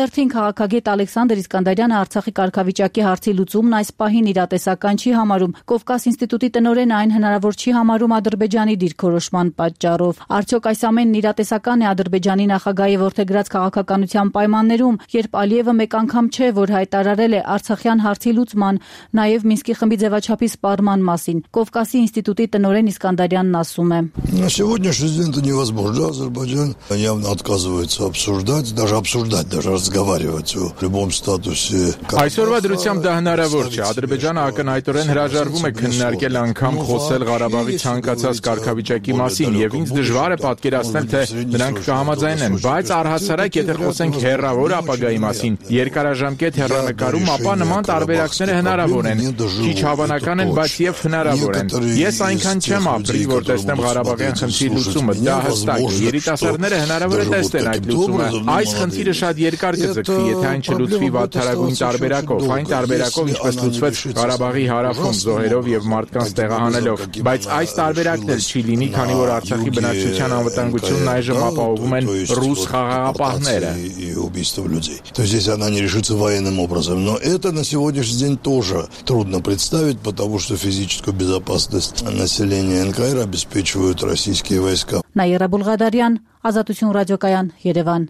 Հերթին քաղաքագետ Ալեքսանդր Իսկանդարյանը Արցախի կարգավիճակի հարցի լուծումն այս պահին իրատեսական չի համարում։ Կովկաս ինստիտուտի տնօրենը այն հնարավոր չի համարում Ադրբեջանի դիրքորոշման պատճառով։ Արդյոք այս ամենն իրատեսական է Ադրբեջանի նախագահի որդեգրած քաղաքականության պայմաններում, երբ Ալիևը մեկ անգամ չէ, որ հայտարարել է Արցախյան հարցի լուծման, նաև Մինսկի խմբի ձևաչափի սպառման մասին։ Կովկասի ինստիտուտի տնօրեն Իսկանդարյանն ասում է. На сегодняшний день это невозможно. Азербайджан явно отказывается обсуждать, даже обсуждать, даже разговаривать о любом статусе. Այսօրվա դրությամբ դա հնարավոր չէ։ Ադրբեջանը ակնհայտորեն հրաժարվում է քննարկել անգամ խոսել Ղարաբաղի ցանկացած կարգավիճակի մասին, եւ ինձ դժվար է պատկերացնել, թե նրանք կհամաձայնեն, բայց առհասարակ եթե խոսենք հեռավոր ապագայի մասին, երկարաժամկետ հեռանկարում, ապա նման տարբերակները հնարավոր են։ Քիչ հավանական են, բայց եւ հնարավոր են։ Ես այնքան չեմ ապրի, որ տեսնեմ Ղարաբաղյան խնդրի լուծումը, դա հստակ է։ Երիտասարդները հնարավոր է տեսնեն այդ լուծումը։ Այս խնդիրը շատ երկար կձգվի, եթե այն չլուծվի վատթարագույն տարբերակով, այն տարբերակով, ինչպես լուծվեց Ղարաբաղի հարավում զոհերով եւ մարդկանց տեղահանելով, բայց այս տարբերակն էլ չի լինի, քանի որ Արցախի բնակչության անվտանգությունն այժմ ապահովում են ռուս խաղաղապահները։ То есть здесь она не решится военным образом, но это на сегодняшний день тоже трудно представить, потому что физическую безопасность населения эн ка эр обеспечивают российские войска. Նաիրա Բուլղադարյան, Ազատություն ռադիոկայան, Երևան։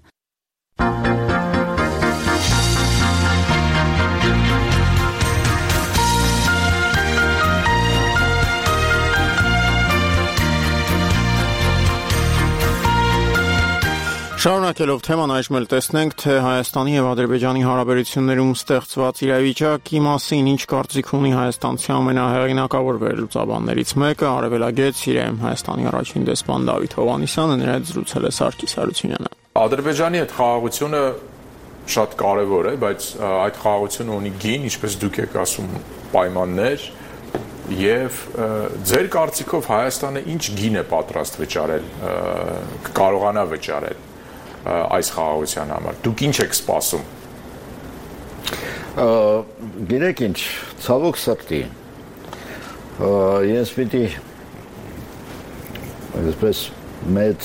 Շարունակելով թեման, այժմ էլ տեսնենք, թե Հայաստանի եւ Ադրբեջանի հարաբերություններում ստեղծված իրավիճակի մասին ինչ կարծիք ունի հայաստանցի ամենահեղինակավոր վերլուծաբաններից մեկը, արևելագետ Սիրիայում Հայաստանի առաջին դեսպան Դավիթ Հովհաննիսյանը, նրա հետ զրուցել է Սարգիս Հարությունյանը։ Ադրբեջանի այդ խաղաղությունը շատ կարևոր է, բայց այդ խաղաղությունը ունի գին, ինչպես դուք եք ասում, պայմաններ, եւ ձեր կարծիքով Հայաստանը ինչ գին է պատրաստ վճարել, կարողանա վճարել այս խաղաղության համար։ Դուք ինչ եք սպասում։ Գիտեք ինչ, ցավոք սրտի, ես պիտի այսպես մեծ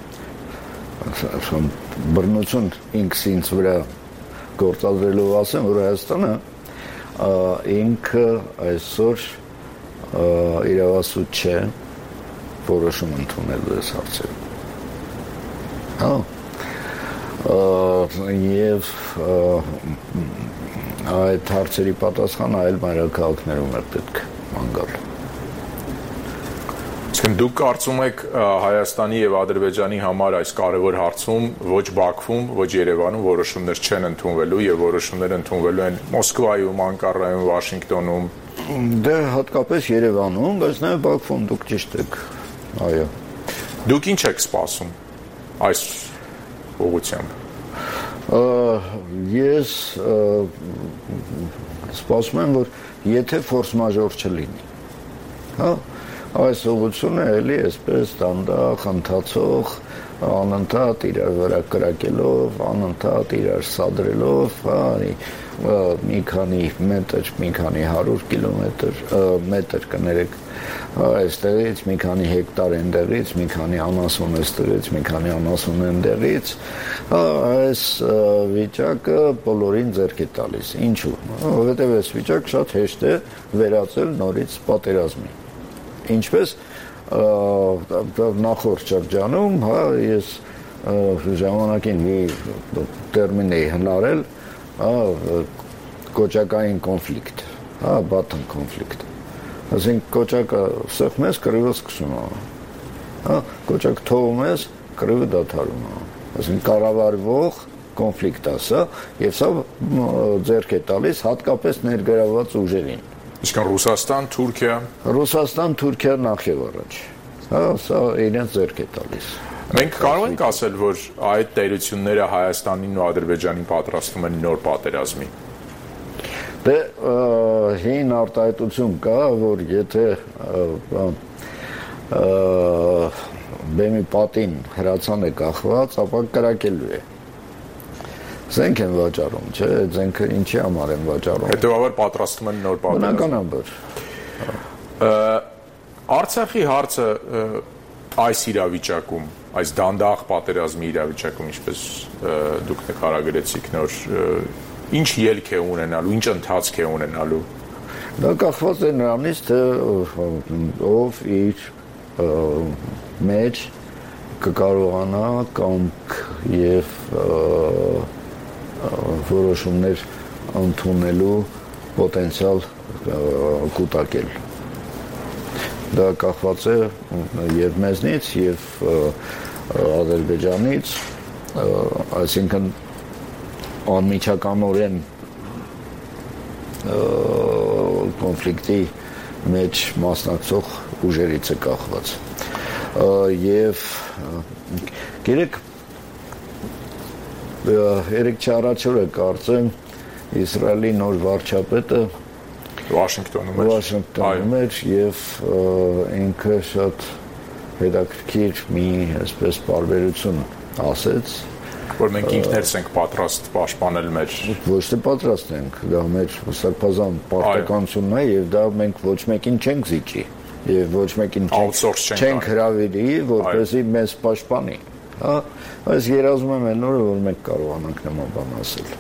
բռնություն ինքս ինձ վրա գործադրելով ասեմ, որ Հայաստանը ինքը այսօր իրավասու չէ որոշում ընդունելու այս հարցերում։ Հա եւ այդ հարցերի պատասխանը այլ մայրաքաղաքներում է պետք անգալ։ Իսկ դուք կարծում եք Հայաստանի եւ Ադրբեջանի համար այս կարևոր հարցում ոչ Բաքվում, ոչ Երևանում որոշումներ չեն ընդունվելու եւ որոշումներ ընդունվելու են Մոսկվայում, Անկարայում, Վաշինգտոնում։ Դե հատկապես Երևանում, բայց նաեւ Բաքվում դուք ճիշտ եք։ Այո։ Դուք ինչ եք սպասում այս ուղղությամբ։ Ես սպասում եմ, որ եթե ֆորս մաժոր չլինի, հա, այս ուղղությունը էլի այսպես դանդաղ ընթացող, անընդհատ իրար վրա կրակելով, անընդհատ իրար սադրելով, հա, մի քանի մետր, մի քանի հարյուր կիլոմետր, մետր կներեք, այստեղից մի քանի հեկտար այնտեղից, մի քանի անասուն այստեղից, մի քանի անասուն այնտեղից, այս վիճակը բոլորին ձեռք է տալիս։ Ինչու՞։ Որովհետև այս վիճակը շատ հեշտ է վերածել նորից պատերազմի։ Ինչպես նախորդ շրջանում, հա, ես ժամանակին մի տերմին էի հնարել, հա, կոճակային կոնֆլիկտ, հա, bottom conflict։ Ասենք կոճակը սեղմում ես, կռիվը սկսում է։ Հա, կոճակ թողում ես, կռիվը դադարում է։ Ասենք կառավարվող կոնֆլիկտ է սա, եւ սա ձեռք է տալիս հատկապես ներգրավված ուժերին։ Իսկ Ռուսաստան, Թուրքիա։ Ռուսաստան, Թուրքիա նախ եւ առաջ։ Հա, սա իրենց ձեռք է տալիս։ Մենք կարող ենք ասել, որ այդ տերությունները Հայաստանին ու Ադրբեջանին պատրաստում են նոր պատերազմի։ Դե հին արտահայտություն կա, որ եթե բեմի պատին հրացան է կախված, ապա կրակելու է։ Զենք են վաճառում, չէ՞, զենքը ինչի համար են վաճառում։ Հետևաբար պատրաստում են նոր պատերազմ։ Բնականաբար։ Արցախի հարցը այս իրավիճակում այս դանդաղ պատերազմի իրավիճակում, ինչպես դուք նկարագրեցիք, նոր ինչ ելք է ունենալու, ինչ ընթացք է ունենալու։ Դա կախված է նրանից, թե ով իր մեջ կկարողանա կամք եւ որոշումներ ընդունելու պոտենցիալ կուտակել։ Դա կախված է եւ մեզնից եւ Ադրբեջանից, այսինքն անմիջականորեն կոնֆլիկտի մեջ մասնակցող ուժերից է կախված։ Եվ գիտեք, երեք չառաջորը կարծեմ Իսրայելի նոր վարչապետը Վաշինգտոնում էր, Վաշինգտոնում էր եւ ինքը շատ հետաքրքիր մի այսպես բարբերություն ասեց, որ մենք ինքներս ենք պատրաստ պաշտպանել մեր ոչ թե պատրաստ ենք, դա մեր սարքազան պարտականությունն է եւ դա մենք ոչ մեկին չենք զիջի եւ ոչ մեկին չենք հրավիրի, որպեսզի մեզ պաշտպանի։ Հա, այս երազում եմ այն օրը, որ մենք կարողանանք նման բան ասել։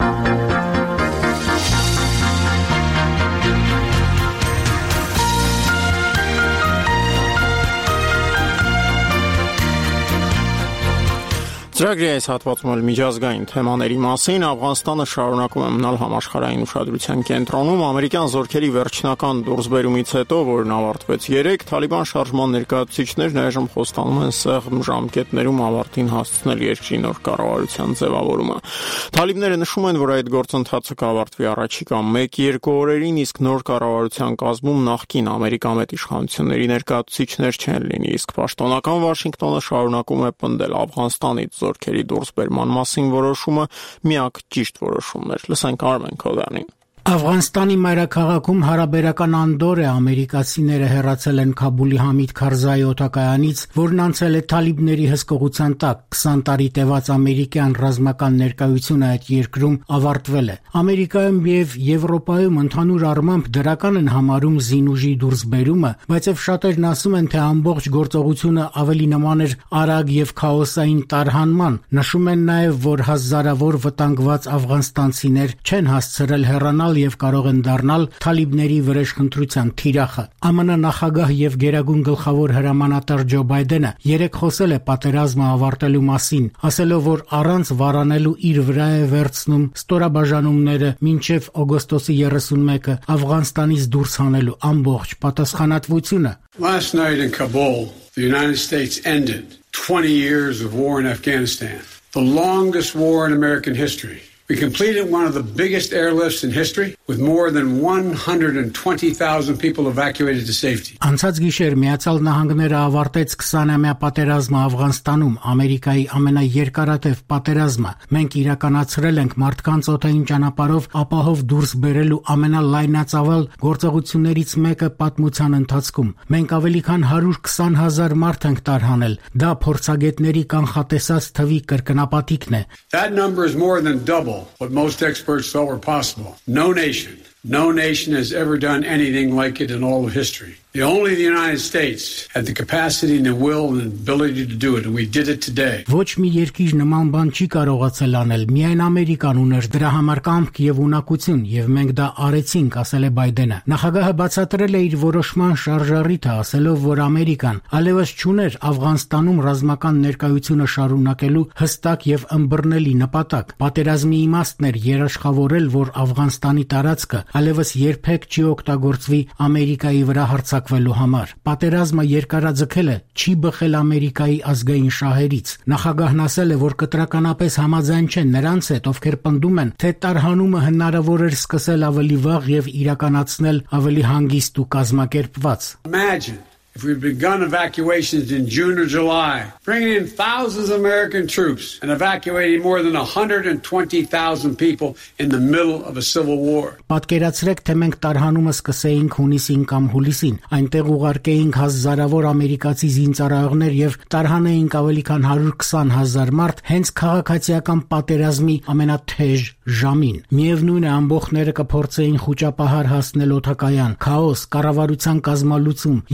Ծրագրի այս հատվածում էլ միջազգային թեմաների մասին Աֆղանստանը շարունակում է մնալ համաշխարհային ուշադրության կենտրոնում։ Ամերիկյան զորքերի վերջնական դուրսբերումից հետո, որն ավարտվեց երեկ, Թալիբան շարժման ներկայացուցիչներն այժմ խոստանում են սեղմ ժամկետներում ավարտին հասցնել երկրի նոր կառավարության ձևավորումը։ Թալիբները նշում են, որ այդ գործընթացը կավարտվի առաջիկա մեկ-երկու օրերին, իսկ նոր կառավարության կազմում նախկին ամերիկամետ իշխանությունների ներկայացուցիչներ չեն լինի, իսկ պաշտոնական Վաշինգտոնը շարունակում է պնդել Աֆղանստանից զորքերի դուրսբերման մասին որոշումը միակ ճիշտ որոշումն էր։ Լսենք Արմեն Քոդանին։ Աֆղանստանի մայրաքաղաքում հարաբերական անդոր է ամերիկացիները հեռացել են Քաբուլի Համիդ Քարզայի օդակայանից, որն անցել է թալիբների հսկողության տակ։ քսան տարի տևած ամերիկյան ռազմական ներկայությունը այդ երկրում ավարտվել է։ Ամերիկայում եւ Եվրոպայում ընդհանուր առմամբ դրական են համարում զինուժի դուրսբերումը, բայց շատերն ասում են, թե ամբողջ գործողությունը ավելի նման էր արագ եւ քաոսային տարհանման։ Նշում են նաեւ, որ հազարավոր վտանգված աֆղանստանցիներ չեն հասցրել հեռանալ եւ կարող են դառնալ թալիբների վրեժխնդրության թիրախը։ ԱՄՆ նախագահ եւ գերագույն գլխավոր հրամանատար Ջո Բայդենը երեկ խոսել է պատերազմը ավարտելու մասին, ասելով, որ առանց վարանելու իր վրա է վերցնում ստորաբաժանումները մինչեւ օգոստոսի երեսունմեկը Աֆղանստանից դուրս հանելու ամբողջ պատասխանատվությունը։ Last night in Kabul, the United States ended twenty years of war in Afghanistan, the longest war in American history. We completed one of the biggest airlifts in history with more than one hundred twenty thousand people evacuated to safety. Անցած գիշեր Միացյալ Նահանգները ավարտեց քսանամյա պատերազմը Աֆղանստանում, Ամերիկայի ամենաերկարատև պատերազմը։ Մենք իրականացրել ենք մարդկանց օդային ճանապարհով ապահով դուրս բերելու ամենալայնածավալ գործողություններից մեկը պատմության ընթացքում։ Մենք ավելի քան հարյուր քսան հազար մարդ ենք տարհանել։ Դա փորձագետների կանխատեսած թվի կրկնապատիկն է։ That number is more than double what most experts thought were possible. No nation, no nation has ever done anything like it in all of history. The only the United States had the capacity and the will and the ability to do it, and we did it today. Ոչ մի երկիր նման բան չի կարողացել անել, միայն Ամերիկան ուներ դրա համար կամք եւ ունակություն, եւ մենք դա արեցինք, ասել է Բայդենը։ Նախագահը բացատրել է իր որոշման շարժառիթը, ասելով, որ Ամերիկան այլևս չուներ Աֆղանստանում ռազմական ներկայությունը շարունակելու հստակ եւ ըմբռնելի նպատակ։ Պատերազմի իմաստն էր երաշխավորել, որ Աֆղանստանի տարածքը այլևս երբեք չի օգտագործվի Ամերիկայի վրա հարձակվելու համար։ Պատերազմը երկարաձգելը չի բխել Ամերիկայի ազգային շահերից։ Նախագահն ասել է, որ կտրականապես համաձայն չեն նրանց հետ, ովքեր պնդում են, թե տարհանումը հնարավոր էր սկսել ավելի վաղ եւ իրականացնել ավելի հանգիստ ու կազմակերպված։ Imagine if we'd begun evacuations in June or July, bringing in thousands of American troops and evacuating more than one hundred twenty thousand people in the middle of a civil war. Պատկերացրեք, թե մենք տարհանումը սկսեինք հունիսին կամ հուլիսին, այնտեղ ուղարկեինք հազարավոր ամերիկացի զինծառայողներ եւ տարհանեինք ավելի քան հարյուր քսան հազար մարդ հենց քաղաքացիական պատերազմի ամենաթեժ ժամին։ Միևնույն է, ամբողջները կփորձեին խոճապահար հասնել օդակայան, քաոս, կառավարության կազմալուծում եւ միև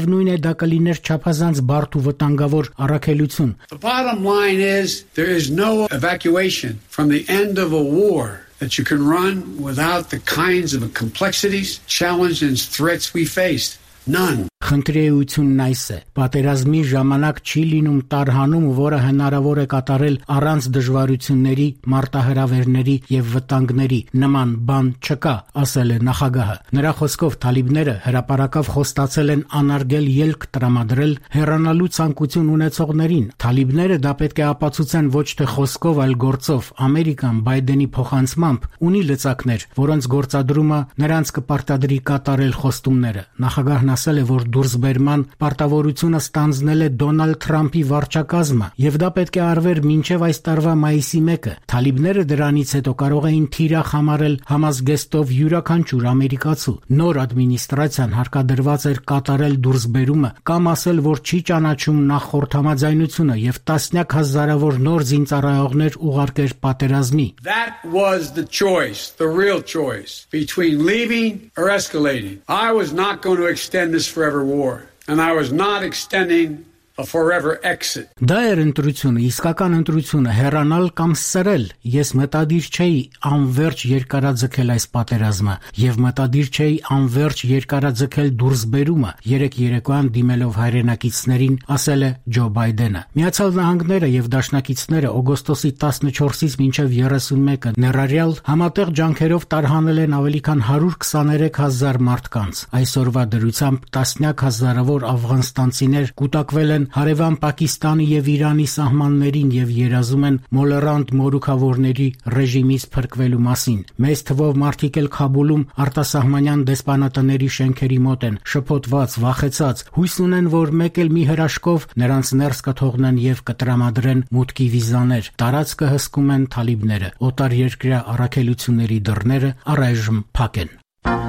միևնույն է դա կլիներ չափազանց բարդ ու վտանգավոր առաքելություն։ The bottom line is there is no evacuation from the end of a war that you can run without the kinds of complexities, challenges and threats we faced. None. Խնդրեությունն այս է. պատերազմի ժամանակ չի լինում տարհանում, որը հնարավոր է կատարել առանց դժվարությունների, մարտահրավերների եւ վտանգների։ Նման բան չկա, ասել է նախագահը։ Նրա խոսքով թալիբները հրապարակավ խոստացել են անարգել ելք տրամադրել հեռանալու ցանկություն ունեցողներին։ Թալիբները դա պետք է ապացուցեն ոչ թե խոսքով, այլ գործով։ Ամերիկան Բայդենի փոխանցմամբ ունի լծակներ, որոնց գործադրումը նրանց կպարտադրի կատարել խոստումները։ Նախագահն ասել է, որ դուրսբերման պարտավորությունը ստանձնել է Դոնալդ Թրամփի վարչակազմը, եւ դա պետք է արվեր մինչեւ այս տարվա մայիսի մեկը։ Թալիբները դրանից հետո կարող էին թիրախ համարել համազգեստով յուրաքանչյուր ամերիկացու։ Նոր ադմինիստրացիան հարկադրված էր կատարել դուրսբերումը կամ ասել, որ չի ճանաչում նախորդ համաձայնությունը եւ տասնյակ հազարավոր նոր զինծառայողներ ուղարկեր պատերազմի։ That was the choice, the real choice between leaving or escalating. I was not going to extend this forever war, and I was not extending a forever exit. Դա էր ընտրությունը, իսկական ընտրությունը, հեռանալ կամ սրել։ Ես մտադիր չէի անverջ երկարաձգել այս պատերազմը եւ մտադիր չէի անverջ երկարաձգել դուրսբերումը։ Երեք երեկոյան դիմելով հայրենակիցներին ասել է Ջո Բայդենը։ Միացյալ Նահանգները եւ դաշնակիցները օգոստոսի տասնչորսից մինչեւ երեսունմեկը ներառյալ համատեղ ջանքերով տարհանել են ավելի քան հարյուր քսաներեք հազար մարդկանց։ Այսօրվա դրությամբ տասնյակ հազարավոր աֆղանստանցիներ կուտակվել են հարևան Պակիստանի եւ Իրանի սահմաններին եւ երազում են մոլերանտ մորուքավորների ռեժիմից փրկվելու մասին։ Մեծ թվով մարդիկ էլ Քաբուլում արտասահմանյան դեսպանատների շենքերի մոտ են, շփոթված, վախեցած, հույս ունեն, որ մեկ էլ մի հրաշքով նրանց ներս կթողնեն եւ կտրամադրեն մուտքի վիզաներ։ Տարածքը հսկում են թալիբները։ Օտար երկրյա առաքելությունների դռները առայժմ փակ են։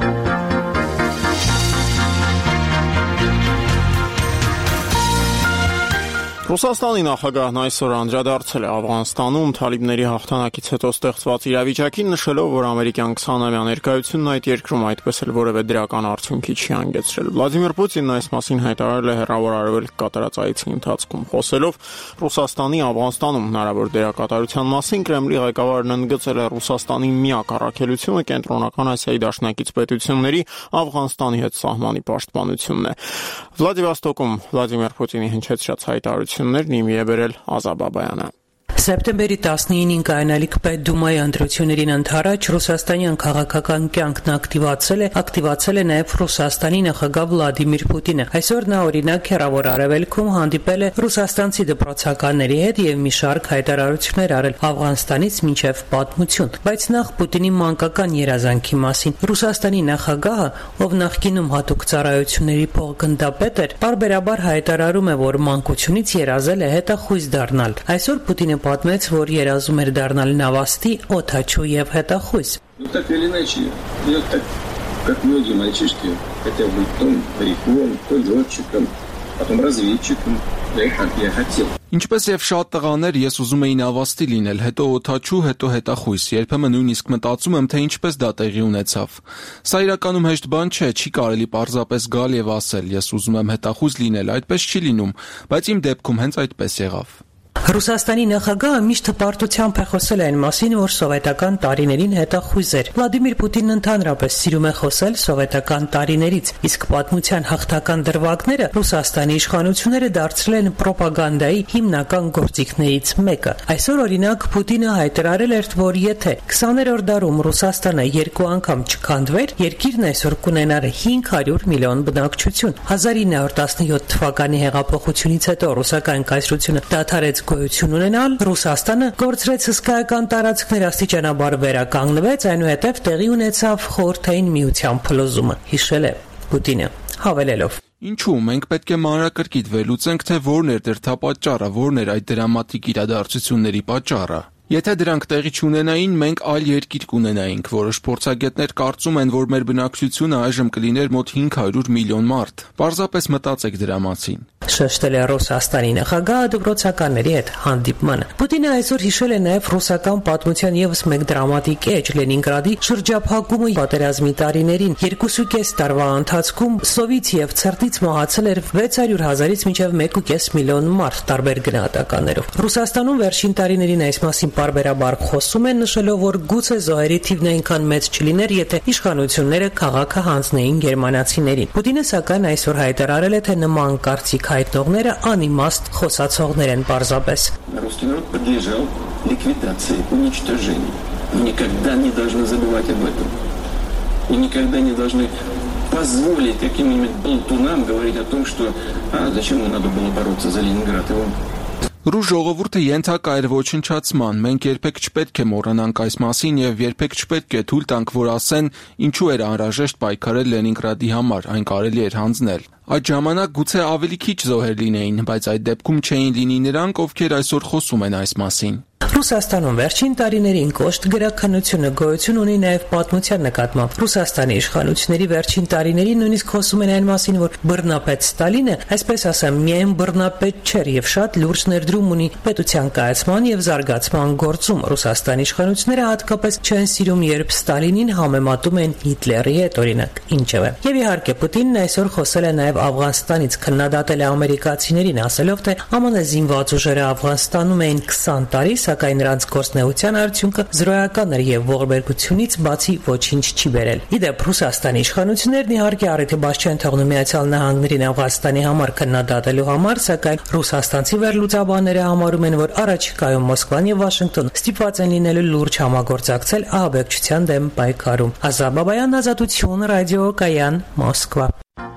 Ռուսաստանի նախագահն այսօր անդրադարձել է Աֆղանստանում թալիբների հաղթանակից հետո ստեղծված իրավիճակին, նշելով, որ ամերիկյան քսանամյա ներկայությունն այդ երկրում այդպես էլ որևէ դրական արդյունքի չի հանգեցրել։ Վլադիմիր Պուտինն այս մասին հայտարարել է Հեռավոր Արևելք կատարած այցի ընթացքում։ Խոսելով Ռուսաստանի Աֆղանստանում հնարավոր դերակատարության մասին, Կրեմլի ղեկավարն ընդգծել է Ռուսաստանի միակ առաքելությունը Կենտրոնական Ասիայի դաշնակից պետությունների Աֆղանստանի հետ սահմանի պաշտպանությունն է։ Վլադիվոստոկում Վլադիմիր Պուտինի հնչեցրած հայտարարություններն իմի է բերել Ազա Բաբայանը։ Սեպտեմբերի տասնինին կայանալիք Պետդումայի ընտրություններին ընդառաջ ռուսաստանյան քաղաքական կյանքն ակտիվացել է, ակտիվացել է նաև Ռուսաստանի նախագահ Վլադիմիր Պուտինը։ Այսօր նա օրինակ Հեռավոր Արևելքում հանդիպել է ռուսաստանցի դպրոցականների հետ եւ մի շարք հայտարարություններ արել Աֆղանստանից մինչեւ պատմություն, բայց նախ Պուտինի մանկական երազանքի մասին։ Ռուսաստանի նախագահը, ով նախկինում հատուկ ծառայությունների փոխգնդապետ էր, բարբերաբար հայտարարում է, որ մանկությունից երազել է հետախույզ դառնալ։ Այսօր Պուտինը պատմեց, որ երազում էր դառնալ նավաստի, օդաչու եւ հետախույզ։ Ну так или иначе, я так, как многие мальчишки, хотел быть то моряком, то летчиком, потом разведчиком. Ինչպես եւ շատ տղաներ, ես ուզում էի նավաստի լինել, հետո օդաչու, հետո հետախույս։ Երբեմն նույնիսկ մտածում եմ, թե ինչպես դա տեղի ունեցավ։ Սա իրականում հեշտ բան չէ, չի կարելի պարզապես գալ եւ ասել, ես ուզում եմ հետախույս լինել, այդպես չի լինում, բայց իմ դեպքում հենց այդպես եղավ։ Ռուսաստանի նախագահը միշտ հպարտությամբ է խոսել այն մասին, որ սովետական տարիներին հետախույզ էր։ Վլադիմիր Պուտինն ընդհանրապես սիրում է խոսել սովետական տարիներից, իսկ պատմության հաղթական դրվագները Ռուսաստանի իշխանությունները դարձրել են պրոպագանդայի հիմնական գործիքներից մեկը։ Այսօր օրինակ Պուտինը հայտարարել էր, որ եթե քսաներորդ դարում Ռուսաստանը երկու անգամ չքանդվեր, երկիրն այսօր կունենար հինգ հարյուր միլիոն բնակչություն։ հազար ինը հարյուր տասնյոթ թվականի հեղափոխությունից հետո ռուսական կայսրությունը դադարեց գոյություն ունենալ, Ռուսաստանը կորցրեց հսկայական տարածքներ, աստիճանաբար վերականգնվեց, այնուհետև տեղի ունեցավ խորհրդային միության փլուզումը, հիշել է Պուտինը, հավելելով. Ինչու՞ մենք պետք է մանրակրկիտ վերլուծենք, թե որն էր դրդապատճառը, որն էր այդ դրամատիկ իրադարձությունների պատճառը։ Եթե դրանք տեղի չունենային, մենք այլ երկիր կունենայինք։ Որոշ փորձագետներ կարծում են, որ մեր բնակչությունը այժմ կլիներ մոտ հինգ հարյուր միլիոն մարդ։ Պարզապես մտածեք դրա մասին։ շեշտել է Ռուսաստանի նախագահը դպրոցականների հետ հանդիպմանը։ Պուտինը այսօր հիշել է նաև ռուսական պատմության եւս մեկ դրամատիկ էջ՝ Լենինգրադի շրջափակումը պատերազմի տարիներին։ Երկուսուկես տարվա ընթացքում սովից եւ ցրտից մահացել էր վեց հարյուր հազարից մինչեւ մեկ ու կես միլիոն մարդ տարբեր գնահատականներով։ Ռուսաստանում վերջին տարիներին այս մասին պարբերաբար խոսում են, նշելով, որ գուցե զոհերի թիվն այնքան մեծ չլիներ, եթե իշխանությունները քաղաքը հանձնեին գերմանացիներին։ Պուտինը սակայն այսօր հայտարարել է, թե նման կարծիք հայտնողները անիմաստ խոսացողներ են պարզապես։ Русский народ подлежал ликвидации, уничтожению. Никогда не должны забывать об этом. И никогда не должны позволить каким-нибудь болтунам говорить о том, что а зачем нам надо было бороться за Ленинград. Его Ռուս ժողովուրդը ենթակա էր ոչնչացման, մենք երբեք չպետք է մոռանանք այս մասին եւ երբեք չպետք է թույլ տանք, որ ասեն, ինչու էր անհրաժեշտ պայքարել Լենինգրադի համար, այն կարելի էր հանձնել։ Այդ ժամանակ գուցե ավելի քիչ զոհեր լինեին, բայց այդ դեպքում չէին լինի նրանք, ովքեր այսօր խոսում են այս մասին։ Ռուսաստանում վերջին տարիներին կոշտ գրաքննությունը գոյություն ունի նաև պատմության նկատմամբ։ Ռուսաստանի իշխանությունների վերջին տարիներին նույնիսկ խոսում են այն մասին, որ բռնապետ Ստալինը, այսպես ասեմ, միայն բռնապետ չէր եւ շատ լուրջ ներդրում ունի պետության կայացման եւ զարգացման գործում։ Ռուսաստանի իշխանությունները հատկապես չեն սիրում, երբ Ստալինին համեմատում են Հիտլերի հետ, օրինակ։ Ինչևէ։ Եվ իհարկե Պուտինն այսօր խոսել է նաև Աֆղանստանից, քննադատել է ամերիկացիներին, ասելով, թե ԱՄՆ զինված ուժերը Աֆղանստանում էին քսան տարի, սակայն նրանց գործնեության արդյունքը զրոյական էր եւ ողբերգությունից բացի ոչինչ չի բերել։ Իդեպ Ռուսաստանի իշխանություններն իհարկե առիթի բաց չեն թողնում Միացյալ Նահանգներին Աֆղանստանի համար քննադատելու համար, սակայն ռուսաստանցի վերլուծաբանները համարում են, որ առաջիկայում Մոսկվան եւ Վաշինգտոն ստիպված են լինելու լուրջ համագործակցել ահաբեկչության դեմ պայքարում։ Ազատ Բաբայան, Ազատություն, Ռադիո Կայան, Մոսկվա։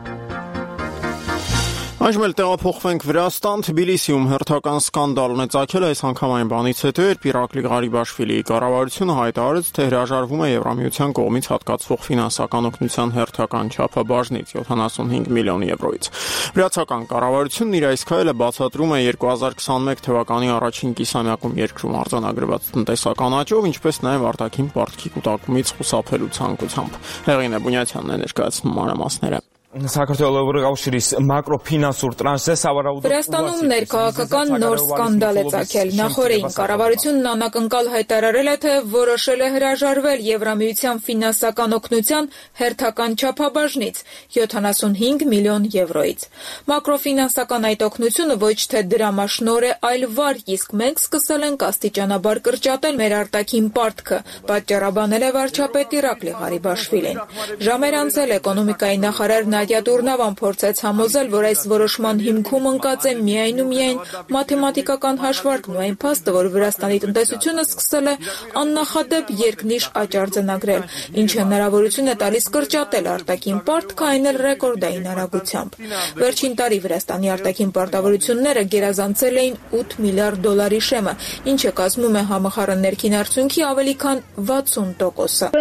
Այժմ էլ տեղափոխվենք Վրաստան, Թբիլիսիում հերթական սկանդալ ունեցել այս անգամ այն բանից հետո, երբ Իրակլի Ղարիբաշվիլիի կառավարությունը հայտարարեց, թե հրաժարվում է Եվրամիության կողմից հատկացվող ֆինանսական օգնության հերթական չափը բաժնից յոթանասունհինգ միլիոն եվրոից։ Վրացական կառավարությունն իր այս քայլը բացատրում է երկու հազար քսանմեկ թվականի առաջին կիսամյակում երկրում արձանագրված տնտեսական աճով, ինչպես նաև արտաքին պարտքի կուտակումից խուսափելու ցանկությամբ։ Հեղինե Բունյացյանն է ներկայացնում մանրամասները։ Საქართველოს կავშირის մակրոֆինանսურ տրանսը սավարաուտ Վրաստանում ներքաղաքական նոր սկանդալ է ծագել։ Նախորդին կառավարությունն անակնկալ հայտարարել է, թե որոշել է հրաժարվել Եվրամիության ֆինանսական օգնության հերթական չափաբաժնից յոթանասունհինգ միլիոն եվրոից։ Մակրոֆինանսական այդ օգնությունը ոչ թե դրամաշնոր է, այլ վար, իսկ մենք սկսել ենք աստիճանաբար կրճատել մեր արտաքին պարտքը, պատճառաբանել է վարչապետ Իրակլի Ղարիբաշվիլին։ Ժամեր անցել էկոնոմիկայի նախարար Նադյա Տուրնավան փորձեց համոզել, որ այս որոշման հիմքում ընկած է միայն ու միայն մաթեմատիկական հաշվարկն ու այն փաստը, որ Վրաստանի տնտեսությունը սկսել է աննախադեպ երկնիշ աճ արձանագրել, ինչը հնարավորություն է տալիս կրճատել արտաքին պարտքը, այն էլ ռեկորդային արագությամբ։ Վերջին տարի Վրաստանի արտաքին պարտավորությունները գերազանցել էին ութ միլիարդ դոլարի շեմը, ինչը կազմում է համախառն ներքին արդյունքի ավելի քան վաթսուն տոկոսը։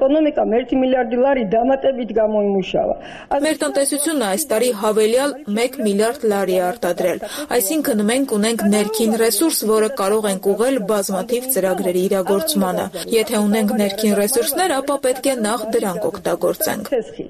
Մեր տնտեսությունը այս տարի հավելյալ մեկ միլիարդ լարի է արտադրել, այսինքն մենք ունենք ներքին ռեսուրս, որը կարող ենք ուղղել բազմաթիվ ծրագրերի իրագործմանը։ Եթե ունենք ներքին ռեսուրսներ, ապա պետք է նախ դրանք օգտագործենք։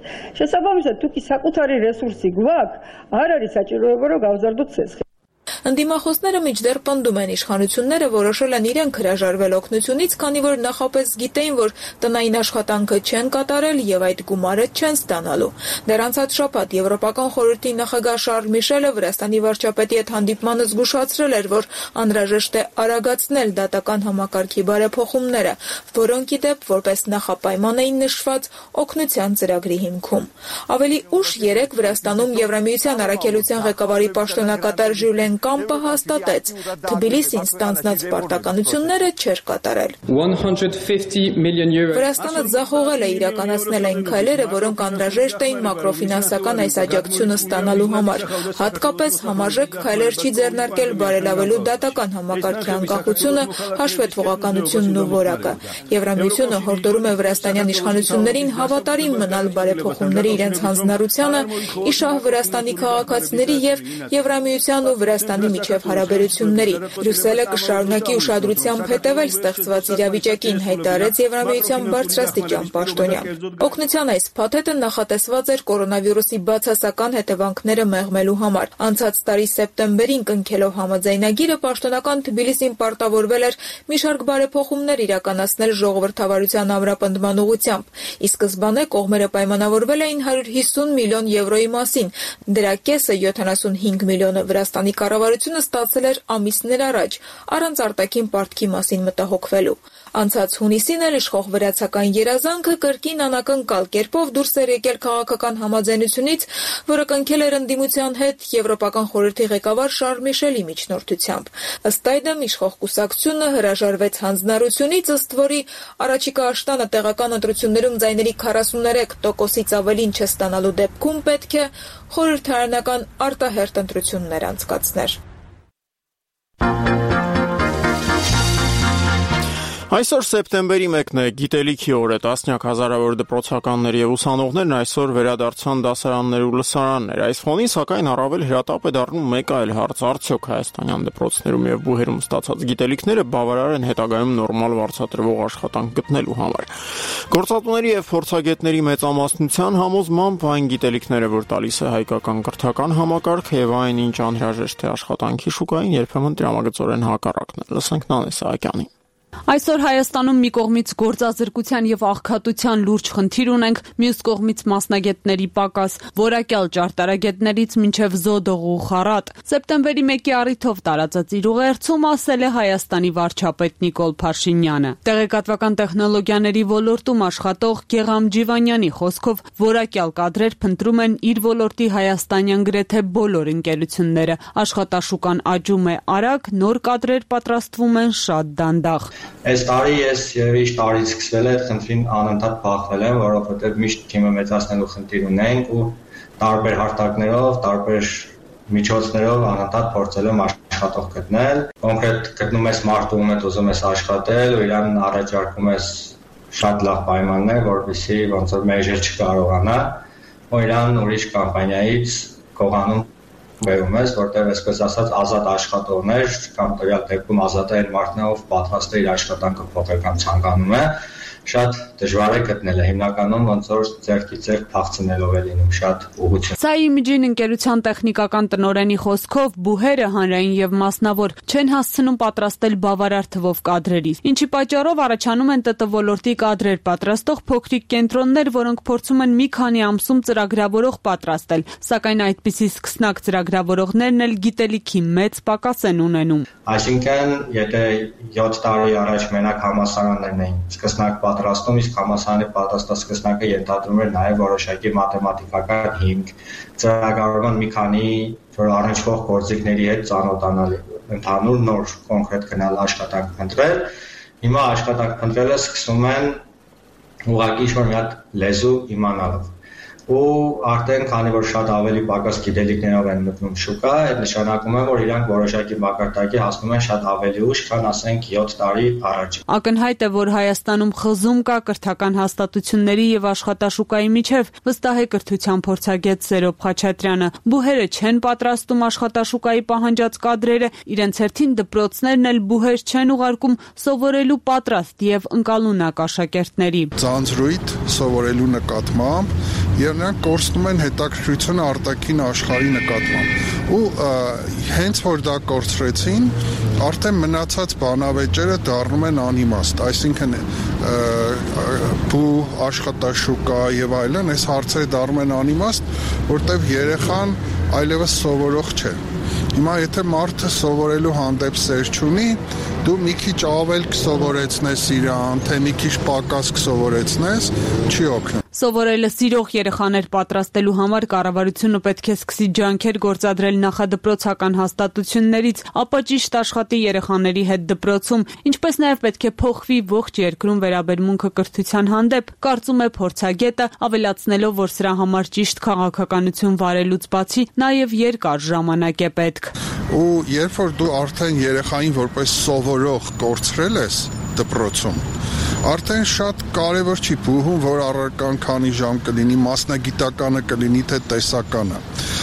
Ընդդիմախոսները մինչդեռ պնդում են իշխանությունները որոշել են իրենք հրաժարվել օգնությունից, քանի որ նախապես գիտեին, որ տնային աշխատանքը չեն կատարել եւ այդ գումարը չեն ստանալու։ Դեռ անցած շաբաթ Եվրոպական խորհրդի նախագահ Շարլ Միշելը Վրաստանի վարչապետի հետ հանդիպմանը զգուշացրել էր, որ անհրաժեշտ է արագացնել դատական համակարգի բարեփոխումները, որոնք ի դեպ որպես նախապայման էին նշված օգնության ծրագրի հիմքում։ Ավելի ուշ երեկ Վրաստանում Եվրամիության առաքելության ղեկավարի պաշտոնակատար Ժուլիեն Կամպը հաստատեց, Թբիլիսին ստանձնած պարտականությունները չէր կատարել։ Վրաստանը ձախողել է իրականացնել այն քայլերը, որոնք անհրաժեշտ էին մակրոֆինանսական այս աջակցությունը ստանալու համար, հատկապես համաժեք քայլեր չի ձեռնարկել բարելավելու դատական համակարգի անկախությունը, հաշվետվողականությունն ու որակը։ Եվրամիությունը հորդորում է վրաստանյան իշխանություններին հավատարիմ մնալ բարեփոխումների իրենց հանձնառությանը, իշահ Վրաստանի քաղաքացիների եւ Եվրամիության ու Վրաստանի Հայաստանի միջև հարաբերությունների։ Բրյուսելը կշարունակի ուշադրությամբ հետևել ստեղծված իրավիճակին, հայտարարեց Եվրամիության բարձրաստիճան պաշտոնյան։ Օգնության այս փաթեթը նախատեսված էր կորոնավիրուսի բացասական հետևանքները մեղմելու համար։ Անցած տարի սեպտեմբերին կնքելով համաձայնագիրը պաշտոնական Թբիլիսին պարտավորվել էր մի շարք բարեփոխումներ իրականացնել ժողովրդավարության ամրապնդման ուղղությամբ։ Ի սկզբանե կողմերը պայմանավորվել էին հարյուր հիսուն միլիոն եվրոյի մասին։ Դրա կեսը յոթանասունհինգ միլիոնը Վրաստանի կառավարությունը ստացել էր ամիսներ առաջ, առանց արտաքին պարտքի մասին մտահոգվելու։ Անցած հունիսին էլ իշխող վրացական երազանքը կրկին անակնկալ կերպով դուրս էր եկել քաղաքական համաձայնությունից, որը կնքել էր ընդդիմության հետ Եվրոպական խորհրդի ղեկավար Շարլ Միշելի միջնորդությամբ։ Ըստ այդմ իշխող կուսակցությունը հրաժարվեց հանձնառությունից, ըստ որի առաջիկա աշտանը տեղական ընտրություններում ձայների քառասուներեք տոկոսից ավելին չստանալու դեպքում պետք է խորհրդարանական արտահերթ ընտրություններ անցկացներ։ Այսօր սեպտեմբերի մեկն է, գիտելիքի օր է, տասնյակ հազարավոր դպրոցականներ եւ ուսանողներն այսօր վերադարձան դասարաններ ու լսարաններ։ Այս ֆոնին սակայն առավել հրատապ է դառնում մեկ այլ հարց՝ արդյոք հայաստանյան դպրոցներում եւ բուհերում ստացած գիտելիքները բավարար են հետագայում նորմալ վարձատրվող աշխատանք գտնելու համար։ Գործատուների եւ փորձագետների մեծամասնության համոզմամբ այն գիտելիքները, որ տալիս է հայկական կրթական համակարգը եւ այն, ինչ անհրաժեշտ է աշխատանքի շուկային, երբեմն տրամագծորեն հակառակն է։ Լսենք Նանե Սահակյանին։ Այսօր Հայաստանում մի կողմից գործազրկության եւ աղքատության լուրջ խնդիր ունենք, մյուս կողմից մասնագետների պակաս, որակյալ ճարտարագետներից մինչեւ զոդող ու խառատ։ Սեպտեմբերի մեկի առիթով տարածած իր ուղերձում ասել է Հայաստանի վարչապետ Նիկոլ Փաշինյանը։ Տեղեկատվական տեխնոլոգիաների ոլորտում աշխատող Գեգամ Ջիվանյանի խոսքով որակյալ կադրեր փնտրում են իր ոլորտի հայաստանյան գրեթե բոլոր ընկերությունները։ Աշխատաշուկան աճում է արագ, նոր կադրեր պատրաստվում են շատ դանդաղ։ Այս տարի ես երևի տարից սկսվել է այդ խնդրին անընդհատ բախվել եմ, որովհետև միշտ թիմը մեծացնելու խնդիր ունենք ու տարբեր հարթակներով, տարբեր միջոցներով անընդհատ փորձել եմ աշխատող գտնել։ Կոնկրետ գտնում ես մարդու, ում հետ ուզում ես աշխատել ու իրան առաջարկում ես շատ լավ պայմաններ, որովհետեւ ոնց որ մեժեր չկարողանա, ու իրան ուրիշ կամպանիայից կողանում բերում ես, որտեղ այսպես ասած ազատ աշխատողներ կամ տվյալ դեպքում ազատ այն մարդն է, ով պատրաստ է իր աշխատանքը փոխել կամ ցանկանում է, շատ դժվար է գտնել է, հիմնականում ոնց որ ձեռքի ձեռք փախցնելով է լինում շատ ուղղություն։ Սա Իմիջին ընկերության տեխնիկական տնօրենի խոսքով բուհերը հանրային եւ մասնավոր չեն հասցնում պատրաստել բավարար թվով կադրերի, ինչի պատճառով առաջանում են ՏՏ ոլորտի կադրեր պատրաստող փոքրիկ կենտրոններ, որոնք փորձում են մի քանի ամսում ծրագրավորող պատրաստել, սակայն այդպիսի սկսնակ ծրագրավորողներն էլ գիտելիքի մեծ պակաս են ունենում։ Այսինքն, եթե յոթ տարի առաջ մենակ համալսարաններն էին սկսնակ պատրաստում, իսկ համալսարանի պատրաստասկսնակը ենթադրում էր նաև որոշակի մաթեմատիկական հիմք, ծրագրավորման մի քանի որ առնչվող գործիքների հետ ծանոթանալ, ընդհանուր նոր կոնկրետ գնալ աշխատանք փնտրել։ Հիմա աշխատանք փնտրելը սկսում են ուղղակի ինչ-որ մի հատ լեզու իմանալով։ Ու արդեն քանի որ շատ ավելի պակաս գիտելիքներով են մտնում շուկա, այդ նշանակում է, որ իրանք որոշակի մակարդակի հասնում են շատ ավելի ուշ, քան ասենք յոթ տարի առաջ։ Ակնհայտ է, որ Հայաստանում խզում կա կրթական հաստատությունների եւ աշխատաշուկայի միջև, վստահ է կրթության փորձագետ Սերոբ Խաչատրյանը։ Բուհերը չեն պատրաստում աշխատաշուկայի պահանջած կադրերը, իրենց հերթին դպրոցներն էլ բուհեր չեն ուղարկում սովորելու պատրաստ եւ ընկալունակ աշակերտների։ Ձանձրույթ սովորելու նկատմամբ եւ նրանք կորցնում են հետաքրքրությունը արտաքին աշխարհի նկատմամբ ու հենց որ դա կորցրեցին, արդեն մնացած բանավեճերը դառնում են անիմաստ, այսինքն բու աշխատաշուկա եւ այլն, այս հարցերը դառնում են անիմաստ, որտեվ երեխան այլևս սովորող չէ։ Հիմա եթե մարդը սովորելու հանդեպ սեր չունի, դու մի քիչ ավել կսովորեցնես իրան, թե մի քիչ պակաս կսովորեցնես, չի օգնում։ Սովորելը սիրող երեխաներ պատրաստելու համար կառավարությունը պետք է սկսի ջանքեր գործադրել նախադպրոցական հաստատություններից, ապա ճիշտ աշխատի երեխաների հետ դպրոցում, ինչպես նաև պետք է փոխվի ողջ երկրում վերաբերմունքը կրթության հանդեպ, կարծում է փորձագետը, ավելացնելով, որ սրա համար ճիշտ քաղաքականություն վարելուց բացի նաև երկար ժամանակ է պետք։ Ու երբ որ դու արդեն երեխային որպես սովորող կորցրել ես դպրոցում, Արդեն շատ կարևոր չի բուհում, որ առարկան քանի ժամ կլինի, մասնագիտականը կլինի, թե տեսականը։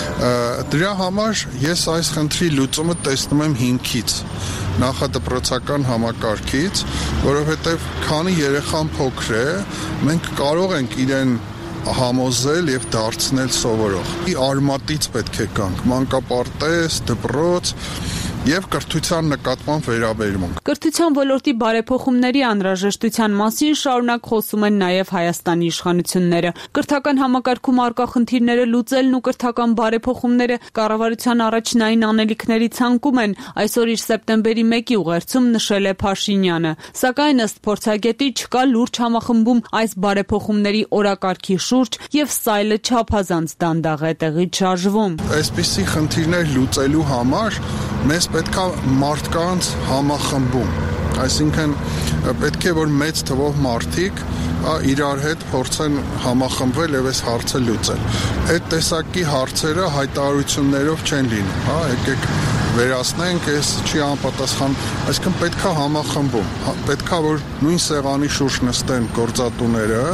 Դրա համար ես այս խնդրի լուծումը տեսնում եմ հիմքից, նախադպրոցական համակարգից, որովհետև քանի երեխան փոքր է, մենք կարող ենք իրեն համոզել եւ դարձնել սովորող։ Արմատից պետք է գանք, մանկապարտեզ, դպրոց եւ կրթության նկատմամբ վերաբերմունք։ Կրթության ոլորտի բարեփոխումների անհրաժեշտության մասին շարունակ խոսում են նաեւ Հայաստանի իշխանությունները։ Կրթական համակարգում արկա խնդիրները լուծելն ու կրթական բարեփոխումները կառավարության առաջնային անելիքների ցանկում են, այսօր իր սեպտեմբերի մեկի ուղերձում նշել է Փաշինյանը։ Սակայն ըստ փորձագետի չկա լուրջ համախմբում այս բարեփոխումների օրակարգի շուրջ եւ ստայլը չափազանց դանդաղ է տեղից շարժվում։ Այսպիսի խնդիրներ լուծելու համար մեզ պետք է մարդկանց համախմբում, այսինքն պետք է որ մեծ թվով մարդիկ իրար հետ փորձեն համախմբվել եւ այս հարցը լուծել։ Այդ տեսակի հարցերը հայտարարություններով չեն լինում, հա, եկեք վերացնենք, այս չի անպատասխան, այսինքն պետք է համախմբում, պետք է որ նույն սեղանի շուրջ նստեն գործատուները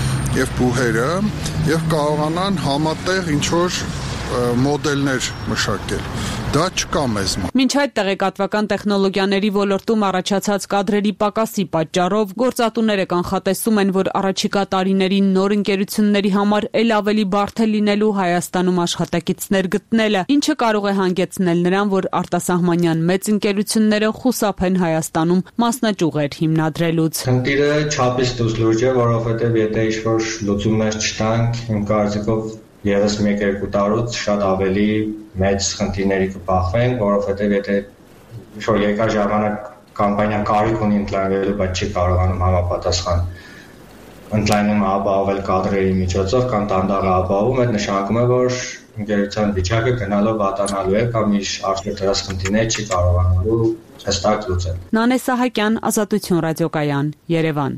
եւ բուհերը եւ կարողանան համատեղ ինչ որ մոդելներ մշակել։ Դա չկա մեզ մոտ։ Մինչ այդ տեղեկատվական տեխնոլոգիաների ոլորտում առաջացած կադրերի պակասի պատճառով գործատուները կանխատեսում են, որ առաջիկա տարիներին նոր ընկերությունների համար ել ավելի բարդ է լինելու Հայաստանում աշխատակիցներ գտնելը, ինչը կարող է հանգեցնել նրան, որ արտասահմանյան մեծ ընկերությունները խուսափեն Հայաստանում մասնաճյուղեր հիմնադրելուց։ Խնդիրը չափից դուրս լուրջ է, որովհետև եթե ինչ-որ լուծումներ չտանք, իմ կարծիքով Եվս մեկ-երկու տարուց շատ ավելի մեծ խնդիրների կբախվենք, որովհետև եթե ինչ-որ երկար ժամանակ կամպանիան կարիք ունի ընդլայնվելու, բայց չի կարողանում համապատասխան ընդլայնում ապահովել կադրերի միջոցով կամ դանդաղ ապահովում, այդ նշանակում է, որ ընկերության վիճակը գնալով վատանալու է կամ իր առջև դրած խնդիրները չի կարողանալու հստակ լուծել։ Նանե Սահակյան, Ազատություն ռադիոկայան, Երևան։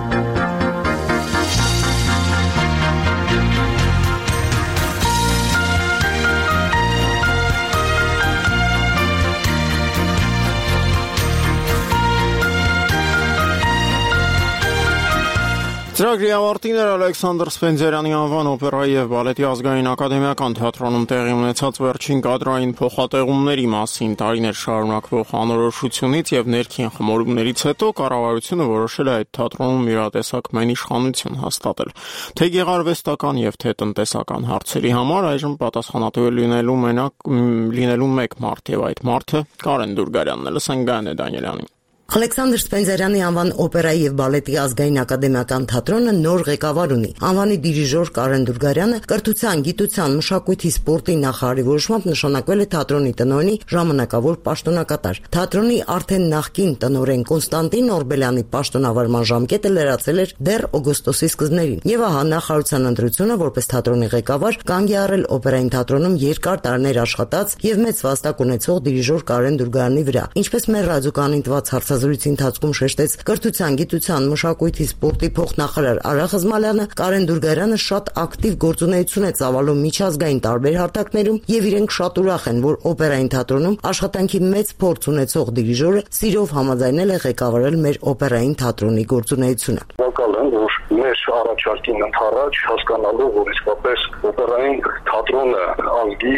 Ծրագրի ավարտին էր Ալեքսանդր Սպենդիարյանի անվան օպերայի եւ բալետի ազգային ակադեմիական թատրոնում տեղի ունեցած վերջին կադրային փոխատեղումների մասին տարիներ շարունակվող անորոշությունից եւ ներքին խմորումներից հետո կառավարությունը որոշել է այդ թատրոնում իրատեսակ մեն իշխանություն հաստատել։ Թե գեղարվեստական եւ թե տնտեսական հարցերի համար այժմ պատասխանատու լինելու մենակ լինելու մեկ մարդ եւ այդ մարդը Կարեն Դուրգարյանն է։ Լսենք Գայանե Դանիելյանին։ Ալեքսանդր Սպենդիարյանի անվան օպերայի եւ բալետի ազգային ակադեմիական թատրոնը նոր ղեկավար ունի։ Անվանի դիրիժոր Կարեն Դուրգարյանը կրթության, գիտության, մշակույթի, սպորտի նախարարի որոշմամբ նշանակվել է թատրոնի տնօրենի ժամանակավոր պաշտոնակատար։ Թատրոնի արդեն նախկին տնօրեն Կոնստանտին Օրբելյանի պաշտոնավարման ժամկետը լրացել էր դեռ օգոստոսի սկզբներին։ Եվ ահա նախարարության ընտրությունը որպես թատրոնի ղեկավար կանգ է առել օպերային թատրոնում երկար տարիներ աշխատած եւ մեծ վաստակ ունեցող դիրիժոր Կարեն Դուրգարյանի վրա։ Ինչպես մեր ռադիոկանին տված հարցազրույցի ընթացքում շեշտեց կրթության, գիտության, մշակույթի, սպորտի փոխնախարար Արա Խզմալյանը, Կարեն Դուրգարյանը շատ ակտիվ գործունեություն է ծավալում միջազգային տարբեր հարթակներում եւ իրենք շատ ուրախ են, որ օպերային թատրոնում աշխատանքի մեծ փորձ ունեցող դիրիժորը սիրով համաձայնել է ղեկավարել մեր օպերային թատրոնի գործունեությունը։ Շնորհակալ եմ, որ մեր առաջարկին ընդառաջ հասկանալու, որ իսկապես օպերային թատրոնը ազգի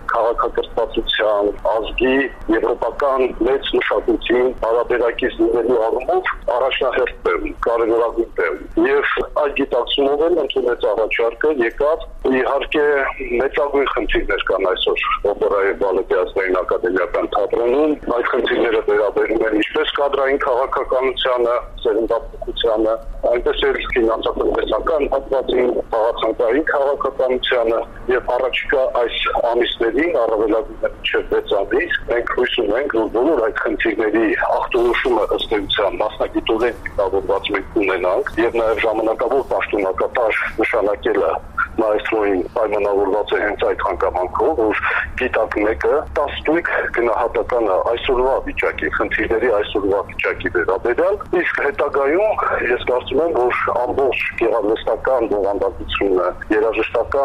քաղաքակրթվածության, ազգի եվրոպական մեծ մշակույթի հարաբերակից լինելու առումով առաջնահերթ տեղ, կարևորագույն տեղ։ Եվ այդ գիտակցումով էլ ընդունեց առաջարկը, եկավ, իհարկե մեծագույն խնդիրներ կան այսօր օպերայի բալետի ազգային ակադեմիական թատրոնում։ Այդ խնդիրները վերաբերում են ինչպես կադրային քաղաքականությանը, սերնդափոխությանը, այնպես էլ ֆինանսատնտեսական հատվածին, խաղացանկային քաղաքականությանը եւ առաջիկա այս ամիսներին առավելագույնը մինչեւ վեց ամիս մենք հույս ունենք, որ բոլոր այդ խնդիրների ախտորոշումը ըստ էության մասնագիտորեն դիտավորված մենք ունենանք եւ նաեւ ժամանակավոր պաշտոնակատար նշանակելը մայստրոին պայմանավորված է հենց այդ հանգամանքով, որ գիտակ մեկը տասնույթ գնահատականը այսօրվա վիճակի, խնդիրների այսօրվա վիճակի վերաբերյալ, իսկ հետագայում ես կարծում եմ, որ ամբողջ գեղարվեստական բովանդակությունը, երաժշտական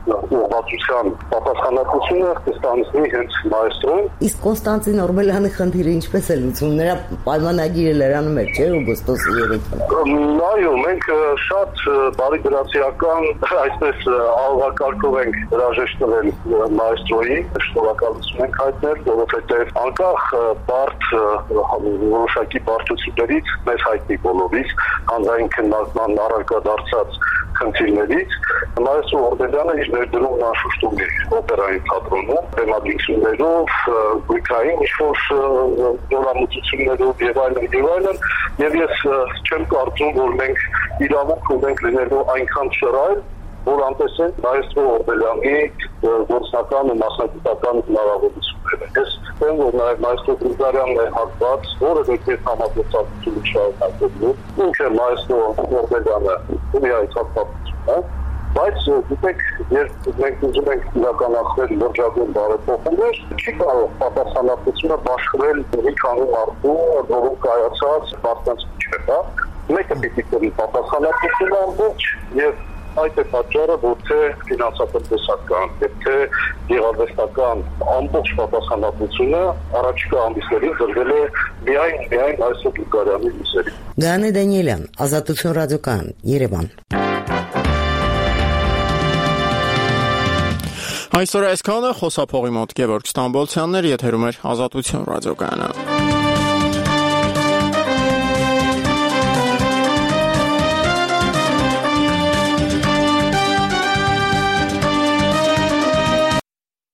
ուղղվածության պատասխանատվությունը կստանձնի հենց մայստրոն։ Իսկ Կոնստանտին Օրբելյանի խնդիրը ինչպես է լուծում, նրա պայմանագիրը լրանում էր, չէ՞, օգոստոսի երեքին։ Այո, մենք շատ բարի գրացիական, այսպես ալվակարգով ենք հրաժեշտվել մայստրոյի, շնորհակալություն ենք հայտնել, որովհետև անկախ բարդ որոշակի բարդություններից մեզ հայտնի բոլորից, հանրային քննարկման առարկա դարձած խնդիրներից, մայստրո Օրբելյանը իր ներդրումն անշուշտ ունի օպերային թատրոնում, բեմադրություններով, գույքային ինչ-որ նորամուծություններով եւ այլն եւ այլն, եւ ես չեմ կարծում, որ մենք իրավունք ունենք լինելու այնքան շռայլ, որ անտեսենք մայստրո Օրբելյանի գործնական ու մասնագիտական հնարավորությունները։ Ես եմ, որ նաև մայստրո Գրիգորյանն է հակված, որևէ կերպ համագործակցություն շարունակելու, ինքը մայստրո Օրբելյանը ունի այդ հատկությունները, բայց գիտեք, երբ մենք ուզում ենք իրականացնել լրջագույն բարեփոխումներ, չի կարող պատասխանատվությունը բաշխվել մի քանի մարդու, որոնք կայացած մարդկանց միջև, հա։ Մեկը պիտի կրի պատասխանատվությունը ամբողջ եւ այդ է պատճառը, որ թե ֆինանսատնտեսական, եւ թե գեղարվեստական ամբողջ պատասխանատվությունը առաջիկա ամիսներին դրվել է միայն միայն այսօր Գրիգորյանի ուսերի։ Գաներ Դանիելյան, Ազատություն ռադիոկայան, Երևան։ Այսօր այսքանը, խոսափողի մոտ Գևորգ Ստամբոլցյանն էր, եթերում էր Ազատություն ռադիոկայանը։